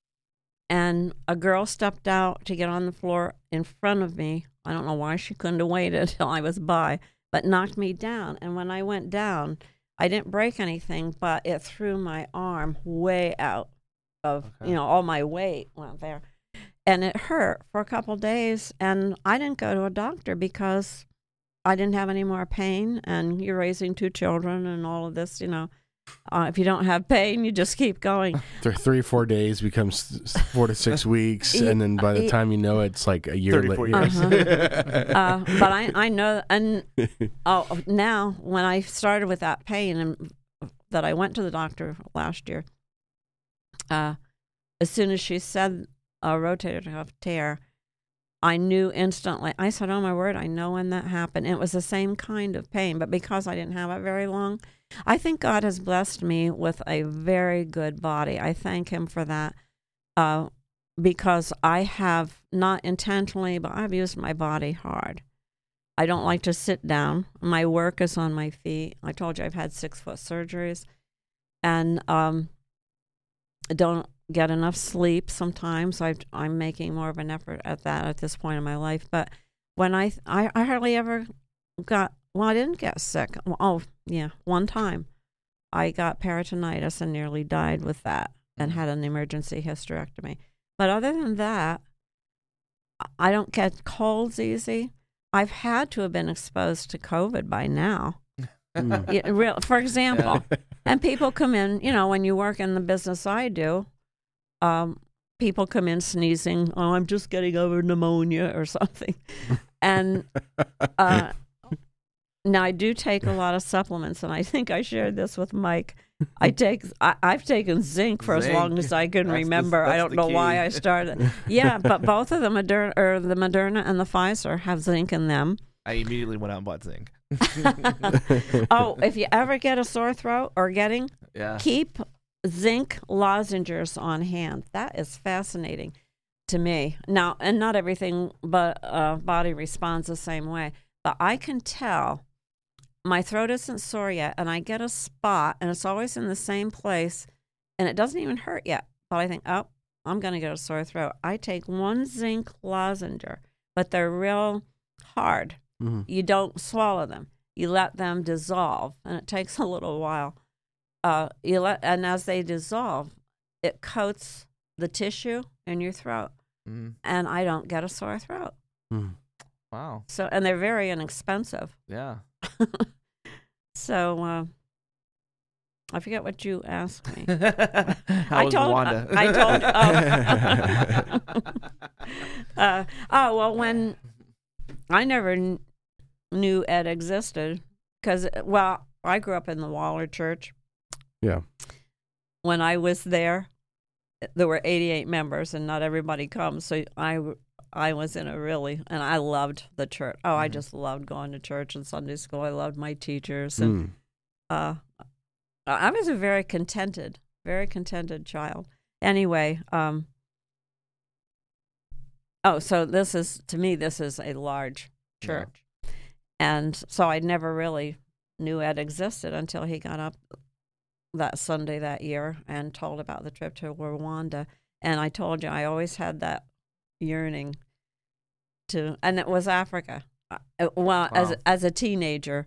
[SPEAKER 1] and a girl stepped out to get on the floor in front of me. I don't know why she couldn't have waited until I was by, but knocked me down. And when I went down, I didn't break anything, but it threw my arm way out of,
[SPEAKER 3] Okay.
[SPEAKER 1] you know, all my weight went there. And it hurt for a couple of days. And I didn't go to a doctor because I didn't have any more pain. And you're raising two children and all of this, you know. Uh, if you don't have pain, you just keep going.
[SPEAKER 2] Th- three, four days becomes s- four to six weeks,
[SPEAKER 1] Yeah,
[SPEAKER 2] and then by the
[SPEAKER 1] yeah.
[SPEAKER 2] time you know it, it's like a year
[SPEAKER 3] thirty-four
[SPEAKER 2] later.
[SPEAKER 3] years.
[SPEAKER 1] Uh, but I, I know, and oh, now when I started with that pain and that I went to the doctor last year, uh, as soon as she said a rotator cuff tear, I knew instantly. I said, oh, my word, I know when that happened. And it was the same kind of pain, but because I didn't have it very long, I think God has blessed me with a very good body. I thank him for that uh, because I have, not intentionally, but I've used my body hard. I don't like to sit down. My work is on my feet. I told you I've had six-foot surgeries, and um, I don't get enough sleep sometimes. I've, I'm making more of an effort at that at this point in my life. But when I, I, I hardly ever got, well, I didn't get sick. Well, oh, yeah, one time I got peritonitis and nearly died with that and had an emergency hysterectomy. But other than that, I don't get colds easy. I've had to have been exposed to COVID by now.
[SPEAKER 2] Mm.
[SPEAKER 1] Yeah, real, for example, and people come in, you know, when you work in the business I do, um, people come in sneezing, oh, I'm just getting over pneumonia or something. And uh, now I do take a lot of supplements, and I think I shared this with Mike. I take, I, I've taken zinc for
[SPEAKER 3] Zinc.
[SPEAKER 1] as long as I can
[SPEAKER 3] That's the-
[SPEAKER 1] remember. I
[SPEAKER 3] that's
[SPEAKER 1] don't
[SPEAKER 3] the
[SPEAKER 1] know
[SPEAKER 3] key.
[SPEAKER 1] why I started. Yeah, but both of the Moderna, or the Moderna and the Pfizer have zinc in them.
[SPEAKER 3] I immediately went out and bought zinc.
[SPEAKER 1] Oh, if you ever get a sore throat or getting,
[SPEAKER 3] Yeah.
[SPEAKER 1] keep zinc lozenges on hand. That is fascinating. to me. Now, and not everything, but uh, body responds the same way. But I can tell my throat isn't sore yet, and I get a spot, and it's always in the same place, and it doesn't even hurt yet. But I think, oh, I'm going to get a sore throat. I take one zinc lozenge, but they're real hard.
[SPEAKER 2] Mm-hmm.
[SPEAKER 1] You don't swallow them. You let them dissolve, and it takes a little while. Uh, you let, and as they dissolve, it coats the tissue in your throat,
[SPEAKER 3] Mm.
[SPEAKER 1] and I don't get a sore throat.
[SPEAKER 2] Mm.
[SPEAKER 3] Wow.
[SPEAKER 1] So, and they're very inexpensive.
[SPEAKER 3] Yeah.
[SPEAKER 1] So, uh, I forget what you asked me.
[SPEAKER 3] How
[SPEAKER 1] I
[SPEAKER 3] was
[SPEAKER 1] told,
[SPEAKER 3] Wanda?
[SPEAKER 1] I told. Oh. uh, oh well, when I never kn- knew Ed existed, because well, I grew up in the Waller Church.
[SPEAKER 2] Yeah.
[SPEAKER 1] When I was there, there were eighty-eight members, and not everybody comes. So I, I was in a really, and I loved the church. Oh, I
[SPEAKER 3] Mhm.
[SPEAKER 1] just loved going to church and Sunday school. I loved my teachers, and
[SPEAKER 2] Mm.
[SPEAKER 1] uh, I was a very contented, very contented child. Anyway, um, oh, so this is, to me, this is a large church. And so I never really knew Ed existed until he got up that Sunday that year and told about the trip to Rwanda. And I told you, I always had that yearning to, and it was Africa. Uh, Well, as
[SPEAKER 3] Wow.
[SPEAKER 1] as a teenager,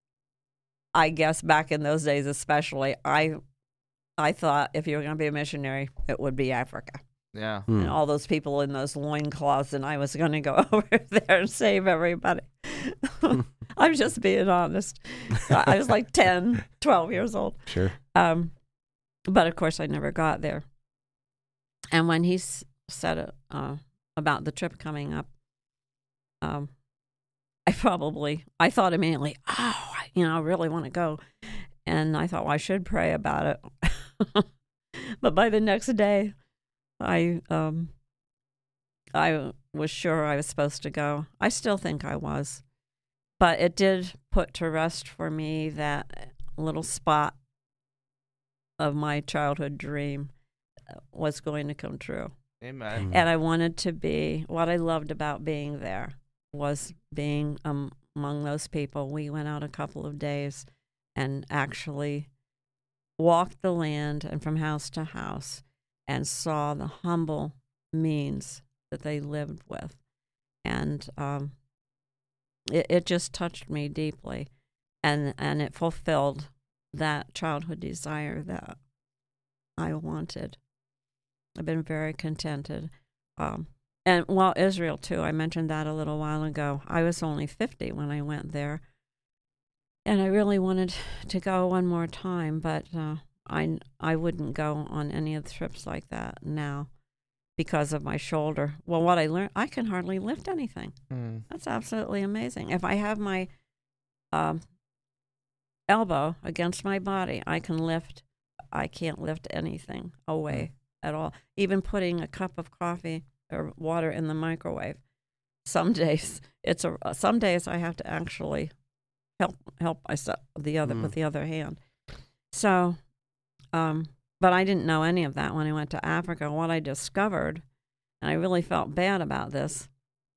[SPEAKER 1] I guess back in those days especially, I I thought if you were going to be a missionary, it would be Africa.
[SPEAKER 3] Yeah.
[SPEAKER 2] Mm.
[SPEAKER 1] And all those people in those loincloths, and I was going to go over there and save everybody. I'm just being honest. I was like ten, twelve years old.
[SPEAKER 2] Sure.
[SPEAKER 1] Um, but of course, I never got there. And when he s- said uh, about the trip coming up, um, I probably, I thought immediately, oh, I, you know, I really want to go. And I thought, well, I should pray about it. But by the next day, I um, I was sure I was supposed to go. I still think I was. But it did put to rest for me that little spot of my childhood dream was going to come true.
[SPEAKER 3] Amen.
[SPEAKER 1] And I wanted to be, what I loved about being there was being um, among those people. We went out a couple of days and actually walked the land and from house to house and saw the humble means that they lived with. And um, it, it just touched me deeply. And, and it fulfilled that childhood desire that I wanted. I've been very contented. Um, and well, Israel too, I mentioned that a little while ago. I was only fifty when I went there. And I really wanted to go one more time, but uh, I, I wouldn't go on any of the trips like that now because of my shoulder. Well, what I learned, I can hardly lift anything.
[SPEAKER 3] Mm.
[SPEAKER 1] That's absolutely amazing. If I have my um, elbow against my body, I can lift. I can't lift anything away at all. Even putting a cup of coffee or water in the microwave. Some days it's a. Some days I have to actually help help myself the other
[SPEAKER 2] Mm.
[SPEAKER 1] with the other hand. So, um, but I didn't know any of that when I went to Africa. What I discovered, and I really felt bad about this.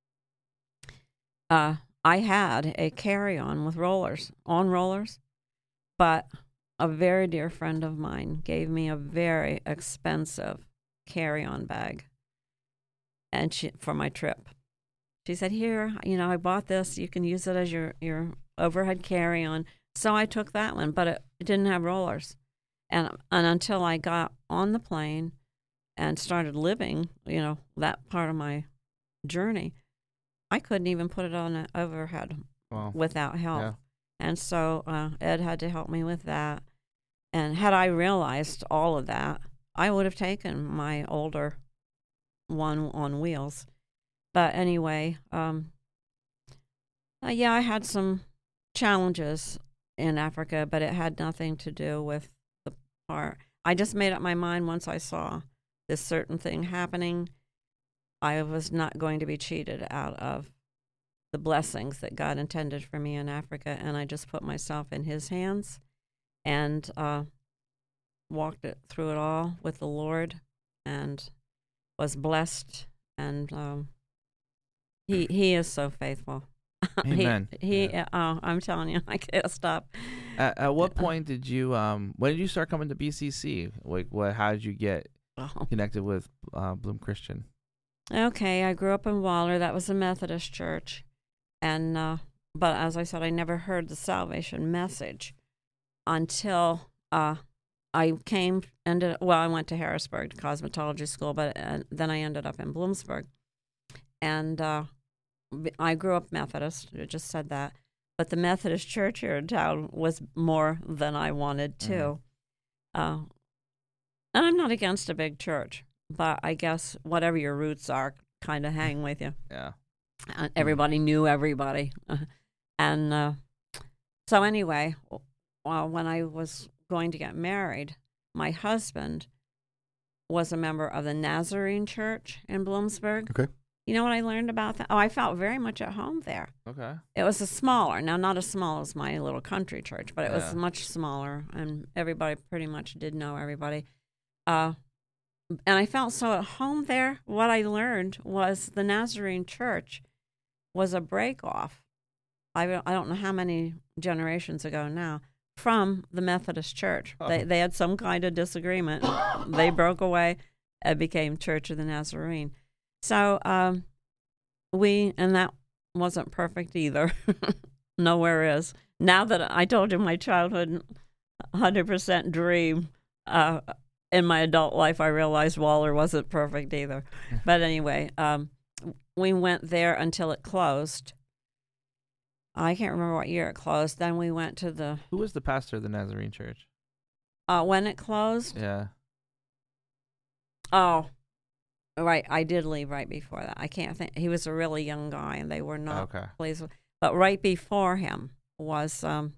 [SPEAKER 1] Uh, I had a carry-on with rollers, on rollers, but a very dear friend of mine gave me a very expensive carry-on bag, and she for my trip. She said, "Here, you know, I bought this. You can use it as your your overhead carry-on." So I took that one, but it, it didn't have rollers, and and until I got on the plane and started living, you know, that part of my journey, I couldn't even put it on an overhead
[SPEAKER 3] Wow.
[SPEAKER 1] without help.
[SPEAKER 3] Yeah.
[SPEAKER 1] And so uh, Ed had to help me with that. And had I realized all of that, I would have taken my older one on wheels. But anyway, um, uh, yeah, I had some challenges in Africa, but it had nothing to do with the part. I just made up my mind once I saw this certain thing happening, I was not going to be cheated out of the blessings that God intended for me in Africa, and I just put myself in His hands and uh, walked it through it all with the Lord, and was blessed and um, he he is so faithful.
[SPEAKER 3] Amen.
[SPEAKER 1] he he
[SPEAKER 3] Yeah.
[SPEAKER 1] oh, I'm telling you, I can't stop.
[SPEAKER 3] At, at what point did you um when did you start coming to B C C? Like what? How did you get
[SPEAKER 1] Oh.
[SPEAKER 3] connected with uh, Bloom Christian?
[SPEAKER 1] Okay, I grew up in Waller. That was a Methodist church, and uh, but as I said, I never heard the salvation message until uh, I came. Ended well, I went to Harrisburg to cosmetology school, but uh, then I ended up in Bloomsburg, and uh, b- I grew up Methodist. I just said that, but the Methodist church here in town was more than I wanted to. Uh, and I'm not against a big church, but I guess whatever your roots are, kind of hang with you.
[SPEAKER 3] Yeah.
[SPEAKER 1] Uh, everybody knew everybody. and uh, so anyway, well, when I was going to get married, my husband was a member of the Nazarene Church in Bloomsburg.
[SPEAKER 2] Okay.
[SPEAKER 1] You know what I learned about that? Oh, I felt very much at home there.
[SPEAKER 3] Okay.
[SPEAKER 1] It was a smaller, now not as small as my little country church, but it was
[SPEAKER 3] Yeah.
[SPEAKER 1] much smaller, and everybody pretty much did know everybody. Uh, and I felt so at home there. What I learned was the Nazarene Church was a break-off. I don't, I don't know how many generations ago now, from the Methodist Church.
[SPEAKER 3] Oh.
[SPEAKER 1] They they had some kind of disagreement. They broke away and became Church of the Nazarene. So um, we, and that wasn't perfect either. Nowhere is. Now that I told you my childhood one hundred percent dream, uh, in my adult life, I realized Waller wasn't perfect either. But anyway, um, we went there until it closed. I can't remember what year it closed. Then we went to the,
[SPEAKER 3] Who was the pastor of the Nazarene Church?
[SPEAKER 1] uh, when it closed.
[SPEAKER 3] Yeah.
[SPEAKER 1] Oh, right. I did leave right before that. I can't think. He was a really young guy, and they were not
[SPEAKER 3] Okay.
[SPEAKER 1] pleased with. But right before him was um,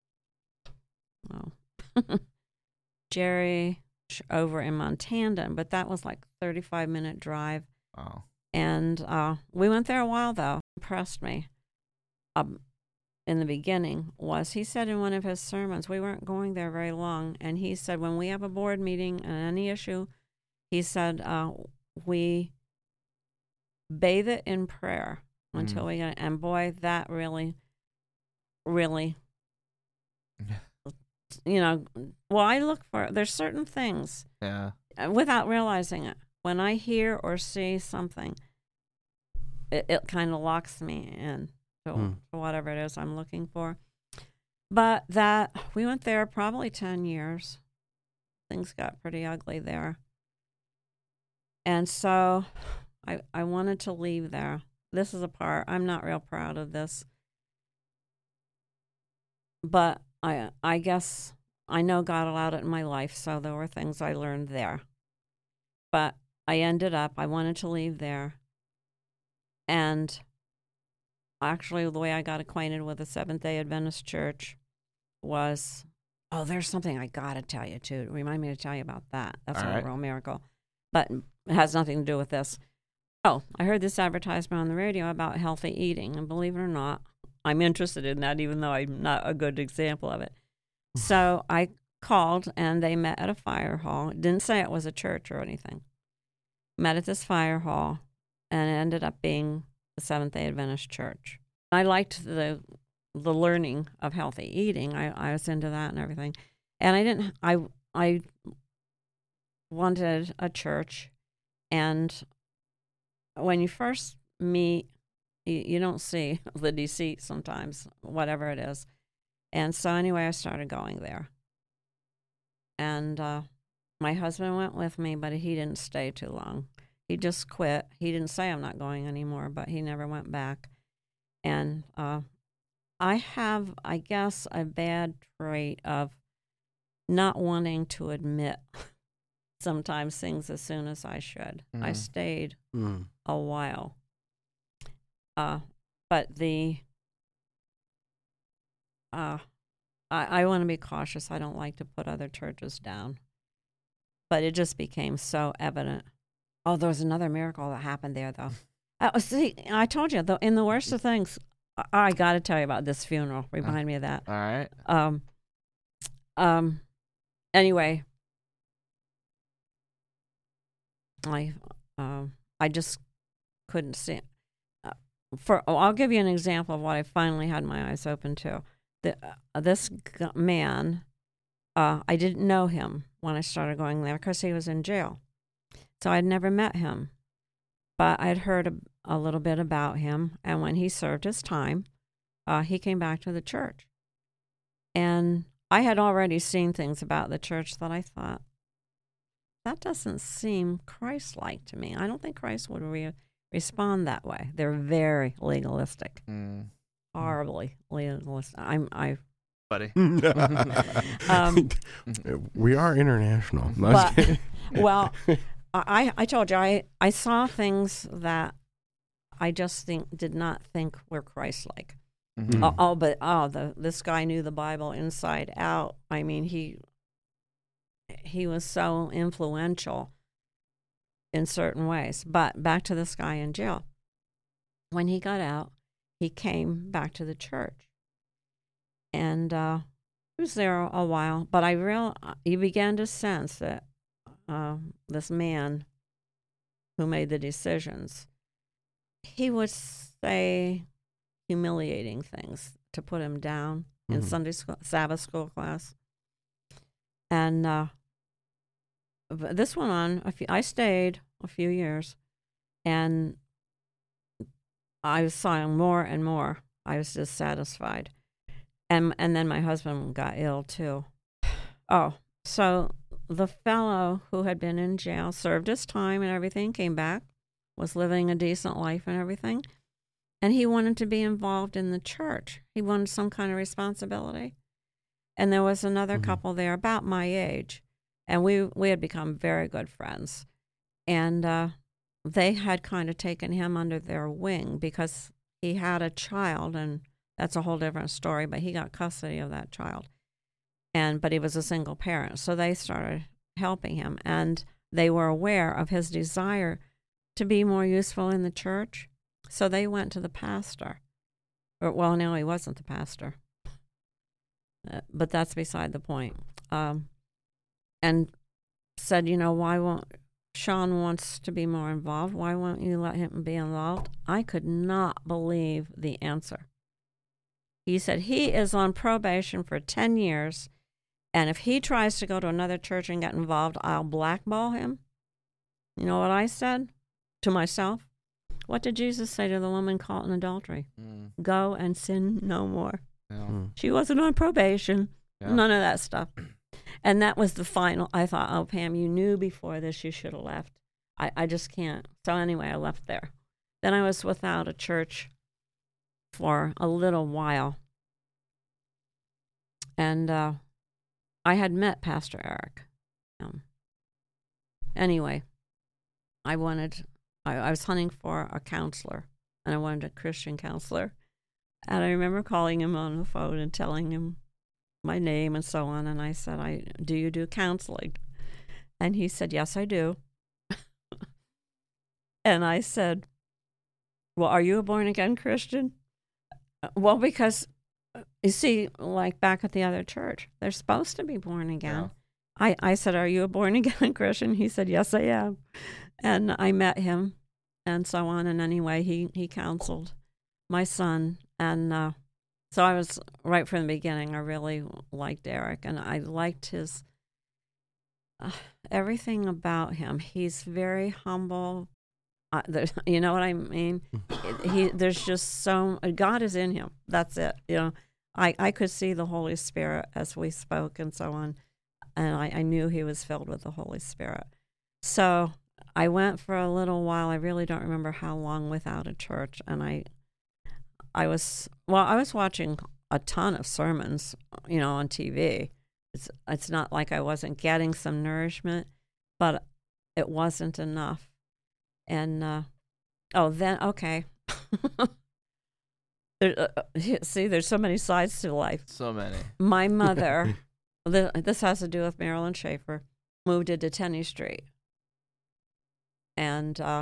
[SPEAKER 1] oh, Jerry over in Montana, but that was like thirty-five minute drive.
[SPEAKER 3] Oh.
[SPEAKER 1] And uh, we went there a while, though. Impressed me. Um, in the beginning was he said in one of his sermons, we weren't going there very long, and he said when we have a board meeting and any issue, he said uh, we bathe it in prayer until
[SPEAKER 3] Mm.
[SPEAKER 1] we get it. And boy, that really, really, you know, well, I look for, there's certain things
[SPEAKER 3] Yeah.
[SPEAKER 1] uh, without realizing it. When I hear or see something, it, it kind of locks me in to,
[SPEAKER 2] Hmm.
[SPEAKER 1] to whatever it is I'm looking for. But that, we went there probably ten years. Things got pretty ugly there. And so I, I wanted to leave there. This is a part, I'm not real proud of this. But I I guess I know God allowed it in my life, so there were things I learned there. But I ended up, I wanted to leave there. And actually, the way I got acquainted with the Seventh-day Adventist Church was, oh, there's something I got to tell you, too. Remind me to tell you about that. That's
[SPEAKER 3] All
[SPEAKER 1] not
[SPEAKER 3] right.
[SPEAKER 1] a real miracle. But it has nothing to do with this. Oh, I heard this advertisement on the radio about healthy eating, and believe it or not, I'm interested in that, even though I'm not a good example of it. So I called, and they met at a fire hall. It didn't say it was a church or anything. Met at this fire hall, and it ended up being the Seventh-day Adventist Church. I liked the the learning of healthy eating. I, I was into that and everything. And I didn't, I, I wanted a church, and when you first meet, you, you don't see the deceit sometimes, whatever it is. And so anyway, I started going there. And uh, my husband went with me, but he didn't stay too long. He just quit. He didn't say I'm not going anymore, but he never went back. And uh, I have, I guess, a bad trait of not wanting to admit sometimes things as soon as I should. I
[SPEAKER 3] Mhm.
[SPEAKER 1] stayed
[SPEAKER 2] Mm.
[SPEAKER 1] a while. Uh, but the, uh, I, I want to be cautious. I don't like to put other churches down. But it just became so evident. Oh, there was another miracle that happened there, though. Uh, see, I told you, though, in the worst of things, I, I got to tell you about this funeral. Remind me of that.
[SPEAKER 3] All right.
[SPEAKER 1] Um, um, anyway, I, um, I just couldn't see. Uh, for oh, I'll give you an example of what I finally had my eyes open to. The, uh, this g- man, uh, I didn't know him when I started going there because he was in jail. So I'd never met him. But I'd heard a, a little bit about him. And when he served his time, uh, he came back to the church. And I had already seen things about the church that I thought, that doesn't seem Christ-like to me. I don't think Christ would re- respond that way. They're very legalistic,
[SPEAKER 3] Mm.
[SPEAKER 1] horribly legalistic. I'm, I,
[SPEAKER 3] Buddy.
[SPEAKER 1] um,
[SPEAKER 2] we are international. No, I was
[SPEAKER 1] but,
[SPEAKER 2] kidding.
[SPEAKER 1] well, I, I told you, I, I saw things that I just think did not think were Christ-like.
[SPEAKER 3] Mhm.
[SPEAKER 1] Oh, oh, but oh, the this guy knew the Bible inside out. I mean, he he was so influential in certain ways. But back to this guy in jail. When he got out, he came back to the church, and uh, he was there a while. But I real you began to sense that uh, this man who made the decisions, he would say humiliating things to put him down in
[SPEAKER 2] Mhm.
[SPEAKER 1] Sunday school, Sabbath school class. And uh, b- this went on. A few, I stayed a few years, and I was seeing more and more. I was dissatisfied. And, and then my husband got ill, too. Oh, so the fellow who had been in jail served his time and everything, came back, was living a decent life and everything. And he wanted to be involved in the church. He wanted some kind of responsibility. And there was another
[SPEAKER 2] Mhm.
[SPEAKER 1] couple there about my age. And we, we had become very good friends. And uh, they had kind of taken him under their wing because he had a child, and that's a whole different story, but he got custody of that child. And but he was a single parent. So they started helping him. And they were aware of his desire to be more useful in the church. So they went to the pastor. Or, well, no, he wasn't the pastor. Uh, but that's beside the point. Um, and said, you know, why won't Sean wants to be more involved? Why won't you let him be involved? I could not believe the answer. He said he is on probation for ten years, and if he tries to go to another church and get involved, I'll blackball him. You know what I said to myself? What did Jesus say to the woman caught in adultery?
[SPEAKER 3] Mm.
[SPEAKER 1] Go and sin no more.
[SPEAKER 3] Yeah.
[SPEAKER 2] Mm.
[SPEAKER 1] She wasn't on probation.
[SPEAKER 3] Yeah.
[SPEAKER 1] None of that stuff. And that was the final. I thought, oh, Pam, you knew before this you should have left. I, I just can't. So anyway, I left there. Then I was without a church for a little while. And uh, I had met Pastor Eric. Um, anyway, I wanted, I, I was hunting for a counselor, and I wanted a Christian counselor. And I remember calling him on the phone and telling him my name and so on. And I said, "I do you do counseling?" And he said, "Yes, I do." And I said, "Well, are you a born-again Christian?" "Uh, Well, because, uh, you see, like back at the other church, they're supposed to be born again. I, I said, "Are you a born-again Christian?" He said, "Yes, I am." And I met him and so on. And anyway, he, he counseled my son. And uh, so I was, right from the beginning, I really liked Eric. And I liked his, uh, everything about him. He's very humble. Uh, there, you know what I mean? He There's just so, God is in him. That's it. You know, I, I could see the Holy Spirit as we spoke and so on. And I, I knew he was filled with the Holy Spirit. So I went for a little while. I really don't remember how long without a church. And I, I was, well, I was watching a ton of sermons, you know, on T V. It's, it's not like I wasn't getting some nourishment, but it wasn't enough. And, uh, oh, then, okay. there, uh, see, there's so many sides to life.
[SPEAKER 3] So many.
[SPEAKER 1] My mother, th- this has to do with Marilyn Schaefer, moved into Tenney Street and uh,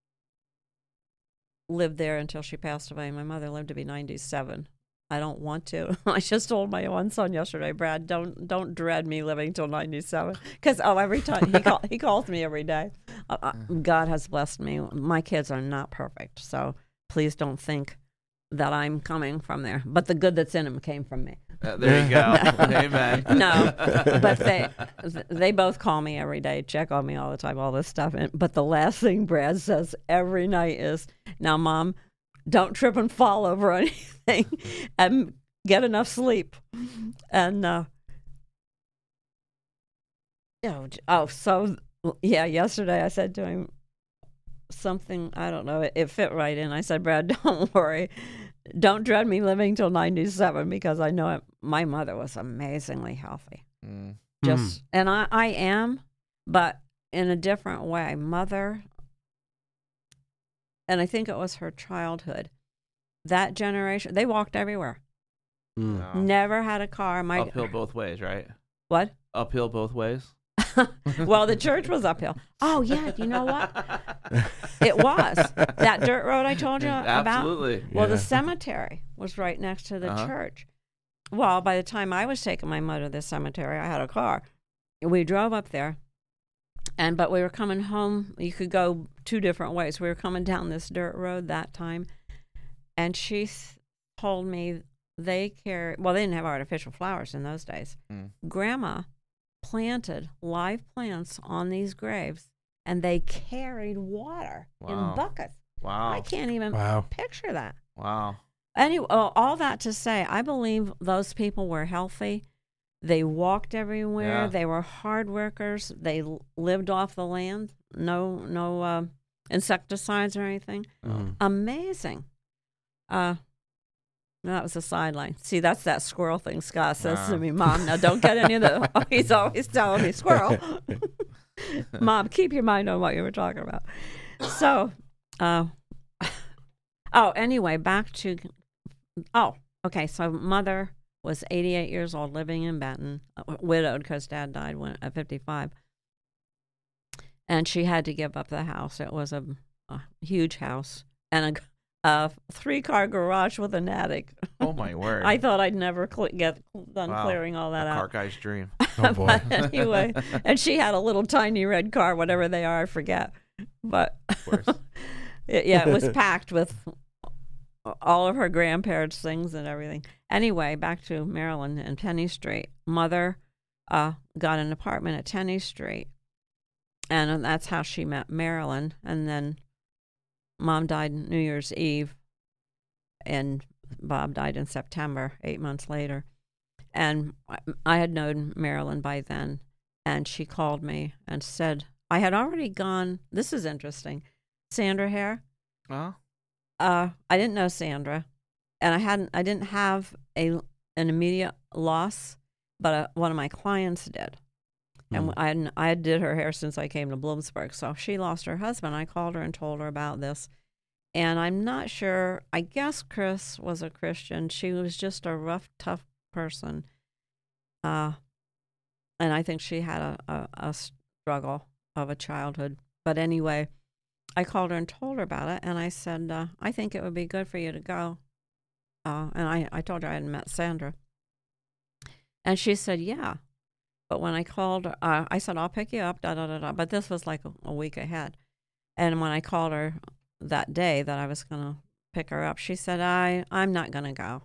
[SPEAKER 1] lived there until she passed away. My mother lived to be ninety-seven. I don't want to. I just told my one son yesterday, Brad, don't don't dread me living till ninety-seven. Because, oh, every time, he, call, he calls me every day. uh, uh, God has blessed me. My kids are not perfect, so please don't think that I'm coming from there. But the good that's in them came from me.
[SPEAKER 3] Uh, there you go. Amen.
[SPEAKER 1] No, but they they both call me every day, check on me all the time, all this stuff. And, but the last thing Brad says every night is, "Now, Mom, don't trip and fall over anything, and get enough sleep." And uh, oh, oh, so yeah. Yesterday I said to him something, I don't know, it, it fit right in. I said, "Brad, don't worry. Don't dread me living till ninety-seven, because I know it, my mother was amazingly healthy."
[SPEAKER 3] Mm.
[SPEAKER 1] Just, and I, I am, but in a different way. Mother, and I think it was her childhood. That generation, they walked everywhere.
[SPEAKER 2] Mm.
[SPEAKER 3] Wow.
[SPEAKER 1] Never had a car. My
[SPEAKER 3] Uphill both ways, right?
[SPEAKER 1] What?
[SPEAKER 3] Uphill both ways.
[SPEAKER 1] Well, the church was uphill. Oh yeah, you know what? It was that dirt road I told you about.
[SPEAKER 3] Absolutely.
[SPEAKER 1] Well,
[SPEAKER 2] Yeah.
[SPEAKER 1] the cemetery was right next to the
[SPEAKER 3] Uh-huh.
[SPEAKER 1] church. Well, by the time I was taking my mother to the cemetery, I had a car. We drove up there, and but we were coming home. You could go two different ways. We were coming down this dirt road that time, and she th- told me they carry. Well, they didn't have artificial flowers in those days.
[SPEAKER 3] Mm.
[SPEAKER 1] Grandma planted live plants on these graves, and they carried water
[SPEAKER 3] Wow.
[SPEAKER 1] in buckets.
[SPEAKER 3] Wow.
[SPEAKER 1] I can't even
[SPEAKER 2] Wow.
[SPEAKER 1] picture that.
[SPEAKER 3] Wow.
[SPEAKER 1] Anyway, uh, all that to say, I believe those people were healthy. They walked everywhere.
[SPEAKER 3] Yeah.
[SPEAKER 1] They were hard workers. They l- lived off the land. No, no uh, insecticides or anything.
[SPEAKER 2] Mm.
[SPEAKER 1] Amazing. Uh, that was a sideline. See, that's that squirrel thing Scott says
[SPEAKER 3] Wow.
[SPEAKER 1] to me, "Mom, now don't get any of the." Oh, he's always telling me, "Squirrel." Mom, keep your mind on what you were talking about. So, uh, oh, anyway, back to. Oh, okay. So mother was eighty-eight years old, living in Benton, uh, widowed because dad died when at fifty-five. And she had to give up the house. It was a, a huge house and a, a three-car garage with an attic.
[SPEAKER 3] Oh my word.
[SPEAKER 1] I thought I'd never cl- get done
[SPEAKER 3] Wow.
[SPEAKER 1] clearing all that
[SPEAKER 3] A
[SPEAKER 1] out.
[SPEAKER 3] car guy's dream.
[SPEAKER 2] Oh boy.
[SPEAKER 1] But anyway, and she had a little tiny red car, whatever they are, I forget. But
[SPEAKER 3] Of course.
[SPEAKER 1] it, yeah, it was packed with all of her grandparents' things and everything. Anyway, back to Maryland and Tenney Street. Mother uh, got an apartment at Tenney Street, and that's how she met Marilyn. And then Mom died New Year's Eve, and Bob died in September, eight months later. And I- I had known Marilyn by then, and she called me and said, I had already gone, this is interesting, Sandra Hare.
[SPEAKER 3] Huh?
[SPEAKER 1] Uh, I didn't know Sandra, and I hadn't. I didn't have a an immediate loss, but uh, one of my clients did, and
[SPEAKER 2] Mm.
[SPEAKER 1] I hadn't, I did her hair since I came to Bloomsburg. So she lost her husband. I called her and told her about this, and I'm not sure. I guess Chris was a Christian. She was just a rough, tough person, uh, and I think she had a, a, a struggle of a childhood. But anyway. I called her and told her about it, and I said, uh, I think it would be good for you to go. Uh, and I, I told her I hadn't met Sandra. And she said, yeah. But when I called her, uh, I said, I'll pick you up, da, da, da, da. But this was like a, a week ahead. And when I called her that day that I was going to pick her up, she said, I, I'm not going to go.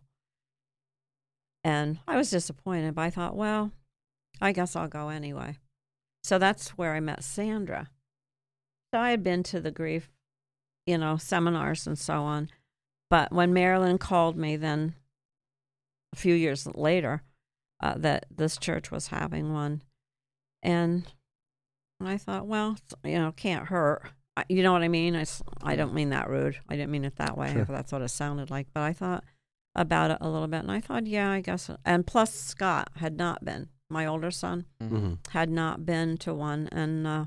[SPEAKER 1] And I was disappointed, but I thought, well, I guess I'll go anyway. So that's where I met Sandra. So I had been to the grief, you know, seminars and so on. But when Marilyn called me then a few years later, uh, that this church was having one. And I thought, well, you know, can't hurt. I, you know what I mean? I, s- I don't mean that rude. I didn't mean it that way,
[SPEAKER 2] Sure.
[SPEAKER 1] if that's what it sounded like. But I thought about it a little bit. And I thought, yeah, I guess. And plus, Scott had not been. My older son
[SPEAKER 2] Mhm.
[SPEAKER 1] had not been to one. And, uh,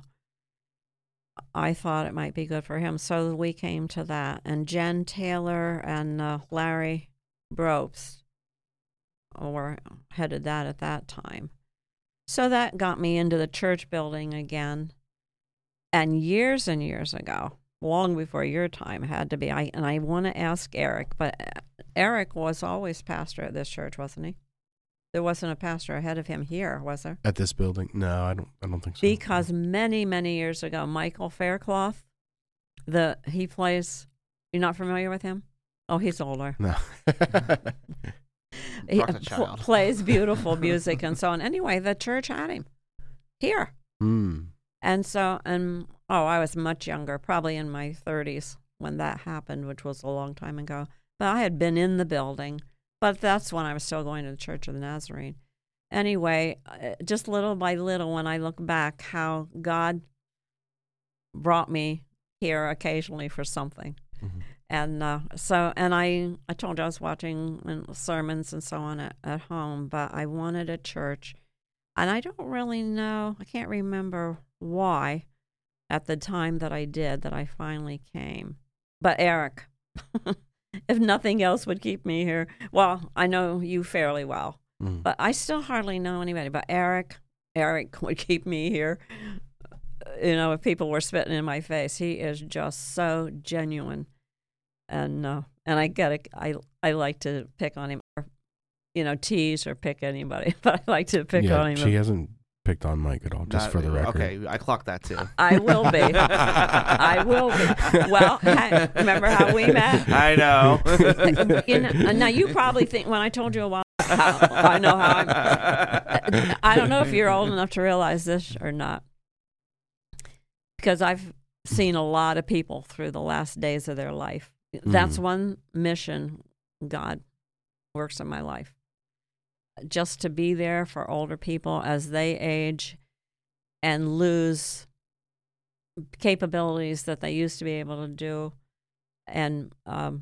[SPEAKER 1] I thought it might be good for him. So we came to that. And Jen Taylor and uh, Larry Brobst were headed that at that time. So that got me into the church building again. And years and years ago, long before your time had to be, I and I want to ask Eric, but Eric was always pastor at this church, wasn't he? there wasn't a pastor ahead of him here, was there?
[SPEAKER 2] At this building? No, I don't. I don't think so.
[SPEAKER 1] Because many, many years ago, Michael Faircloth, the he plays. You're not familiar with him? Oh, he's older.
[SPEAKER 2] No.
[SPEAKER 1] He
[SPEAKER 3] Talk to
[SPEAKER 1] pl-
[SPEAKER 3] child.
[SPEAKER 1] plays beautiful music and so on. Anyway, the church had him here.
[SPEAKER 2] Mm.
[SPEAKER 1] And so, and oh, I was much younger, probably in my thirties when that happened, which was a long time ago. But I had been in the building, but that's when I was still going to the Church of the Nazarene. Anyway, uh, just little by little, when I look back, how God brought me here occasionally for something.
[SPEAKER 2] Mm-hmm.
[SPEAKER 1] And uh, so, and I, I told you I was watching sermons and so on at, at home, but I wanted a church. And I don't really know, I can't remember why at the time that I did, that I finally came. But Eric, if nothing else would keep me here, well, I know you fairly well,
[SPEAKER 2] Mm.
[SPEAKER 1] but I still hardly know anybody. But Eric, Eric would keep me here. You know, if people were spitting in my face, he is just so genuine. And uh, and I get it. I I like to pick on him, or, you know, tease or pick anybody. But I like to pick
[SPEAKER 2] yeah,
[SPEAKER 1] on him.
[SPEAKER 2] she hasn't picked on Mike at all, just
[SPEAKER 3] Not-
[SPEAKER 2] for the record.
[SPEAKER 3] Okay, I clocked that too.
[SPEAKER 1] I will be. I will be. Well, I, remember how we met?
[SPEAKER 3] I know.
[SPEAKER 1] You know, now you probably think when I told you a while, how, I know how. I'm, I don't know if you're old enough to realize this or not, because I've seen a lot of people through the last days of their life. That's
[SPEAKER 2] Mm.
[SPEAKER 1] one mission God works in my life. Just to be there for older people as they age and lose capabilities that they used to be able to do, and um,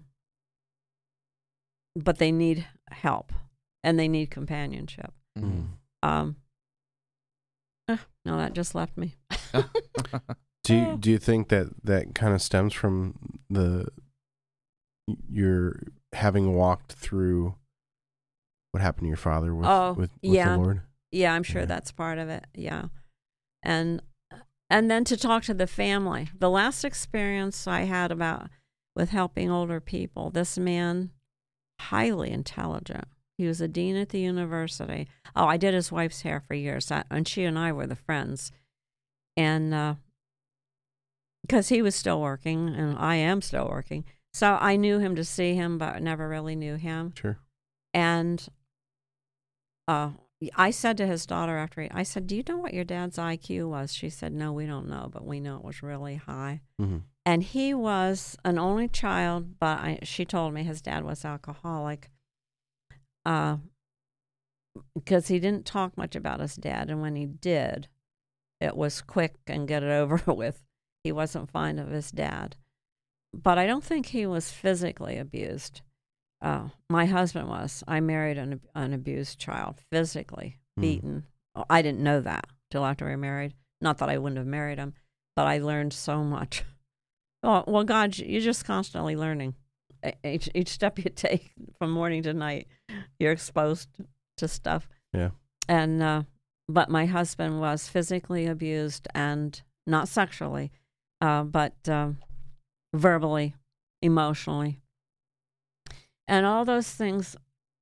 [SPEAKER 1] but they need help and they need companionship.
[SPEAKER 2] Mm.
[SPEAKER 1] Um, eh, no, that just left me.
[SPEAKER 2] Do you, do you think that that kind of stems from the your having walked through what happened to your father with
[SPEAKER 1] Oh,
[SPEAKER 2] with, with
[SPEAKER 1] yeah.
[SPEAKER 2] the Lord?
[SPEAKER 1] Yeah, I'm sure
[SPEAKER 2] Yeah.
[SPEAKER 1] that's part of it. Yeah. And and then to talk to the family. The last experience I had about with helping older people, this man, highly intelligent. He was a dean at the university. Oh, I did his wife's hair for years, I, and she and I were the friends. And because he was still working, and I am still working, so I knew him to see him, but never really knew him.
[SPEAKER 2] Sure.
[SPEAKER 1] And uh, I said to his daughter after he, I said, "Do you know what your dad's I Q was?" She said, "No, we don't know, but we know it was really high."
[SPEAKER 2] Mm-hmm.
[SPEAKER 1] And he was an only child, but I, she told me his dad was alcoholic. Uh, because he didn't talk much about his dad, and when he did, it was quick and get it over with. He wasn't fond of his dad. But I don't think he was physically abused. Uh, my husband was. I married an, an abused child, physically
[SPEAKER 2] Mm.
[SPEAKER 1] beaten. Oh, I didn't know that till after we married. Not that I wouldn't have married him, but I learned so much. Oh, well, God, you're just constantly learning. Each, each step you take from morning to night, you're exposed to stuff.
[SPEAKER 2] Yeah.
[SPEAKER 1] And uh, but my husband was physically abused, and not sexually, uh, but um, verbally, emotionally. And all those things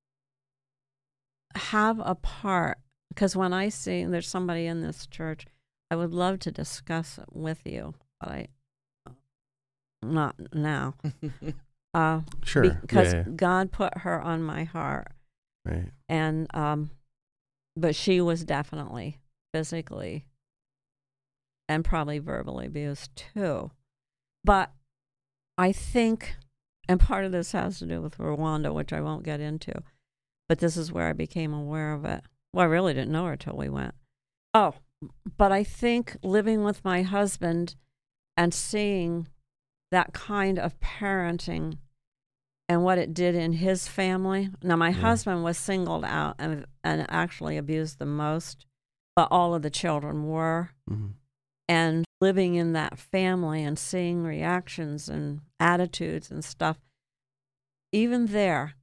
[SPEAKER 1] have a part, because when I see there's somebody in this church, I would love to discuss it with you, but I, not now. Uh,
[SPEAKER 2] Sure.
[SPEAKER 1] Because
[SPEAKER 2] yeah, yeah.
[SPEAKER 1] God put her on my heart.
[SPEAKER 2] Right.
[SPEAKER 1] And, um, but she was definitely physically and probably verbally abused too. But I think, and part of this has to do with Rwanda, which I won't get into, but this is where I became aware of it. Well, I really didn't know her till we went. Oh, but I think living with my husband and seeing that kind of parenting and what it did in his family. Now, my
[SPEAKER 2] Yeah.
[SPEAKER 1] husband was singled out and, and actually abused the most, but all of the children were.
[SPEAKER 2] Mm-hmm.
[SPEAKER 1] And living in that family and seeing reactions and attitudes and stuff, even there,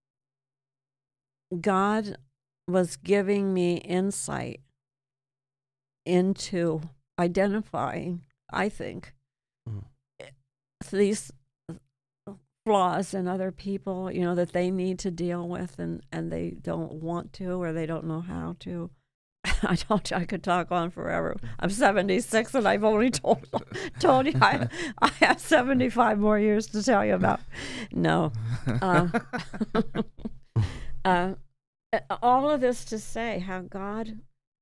[SPEAKER 1] God was giving me insight into identifying, I think,
[SPEAKER 2] Mhm.
[SPEAKER 1] these flaws in other people, you know, that they need to deal with and, and they don't want to or they don't know how to. I told you I could talk on forever. I'm seventy-six and I've only told told you I, I have seventy-five more years to tell you about. No. Uh, uh, all of this to say how God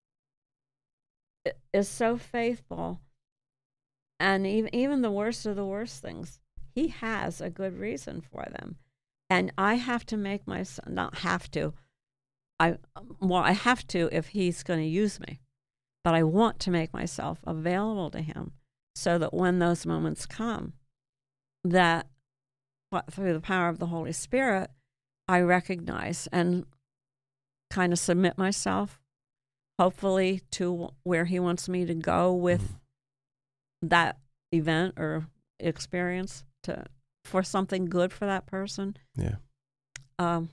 [SPEAKER 1] is so faithful, and even, even the worst of the worst things, he has a good reason for them. And I have to make myself, not have to, I well, I have to if he's going to use me, but I want to make myself available to him so that when those moments come, that what, through the power of the Holy Spirit, I recognize and kind of submit myself, hopefully, to where he wants me to go with mm-hmm. that event or experience to for something good for that person.
[SPEAKER 2] Yeah.
[SPEAKER 1] Um.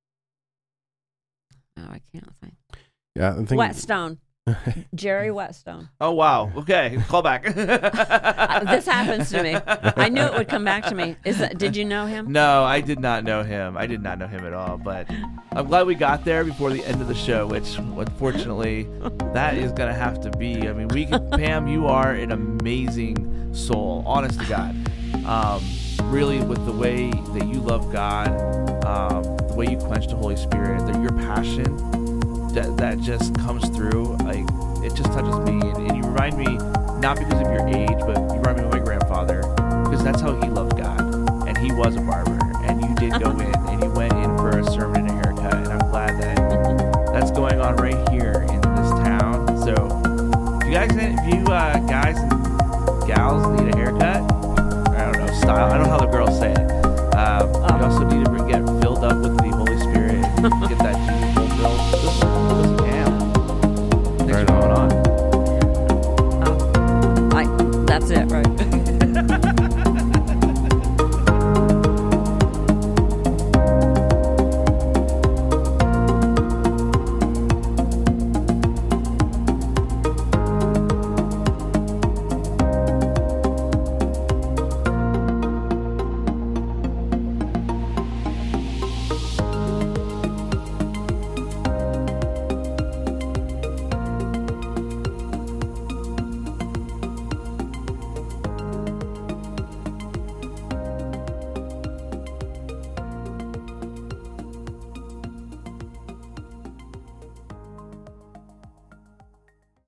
[SPEAKER 1] Oh, I can't think.
[SPEAKER 2] Yeah, I'm thinking.
[SPEAKER 1] Whetstone. Jerry Whetstone.
[SPEAKER 3] Oh, wow. Okay. Call back.
[SPEAKER 1] uh, this happens to me. I knew it would come back to me. Is that, did you know him?
[SPEAKER 3] No, I did not know him. I did not know him at all. But I'm glad we got there before the end of the show, which unfortunately that is going to have to be. I mean, we can, Pam, you are an amazing soul, honest to God. Um, really, with the way that you love God, um, the way you quench the Holy Spirit, that your passion that, that just comes through, like it just touches me. And, and you remind me, not because of your age, but you remind me of my grandfather, because that's how he loved God. And he was a barber, and you did go in, and you went in for a sermon and a haircut. And I'm glad that that's going on right here in this town. So if you guys, if you uh, guys and gals need a haircut, I don't know, style, I don't know how the girls say it. Um, oh. You also need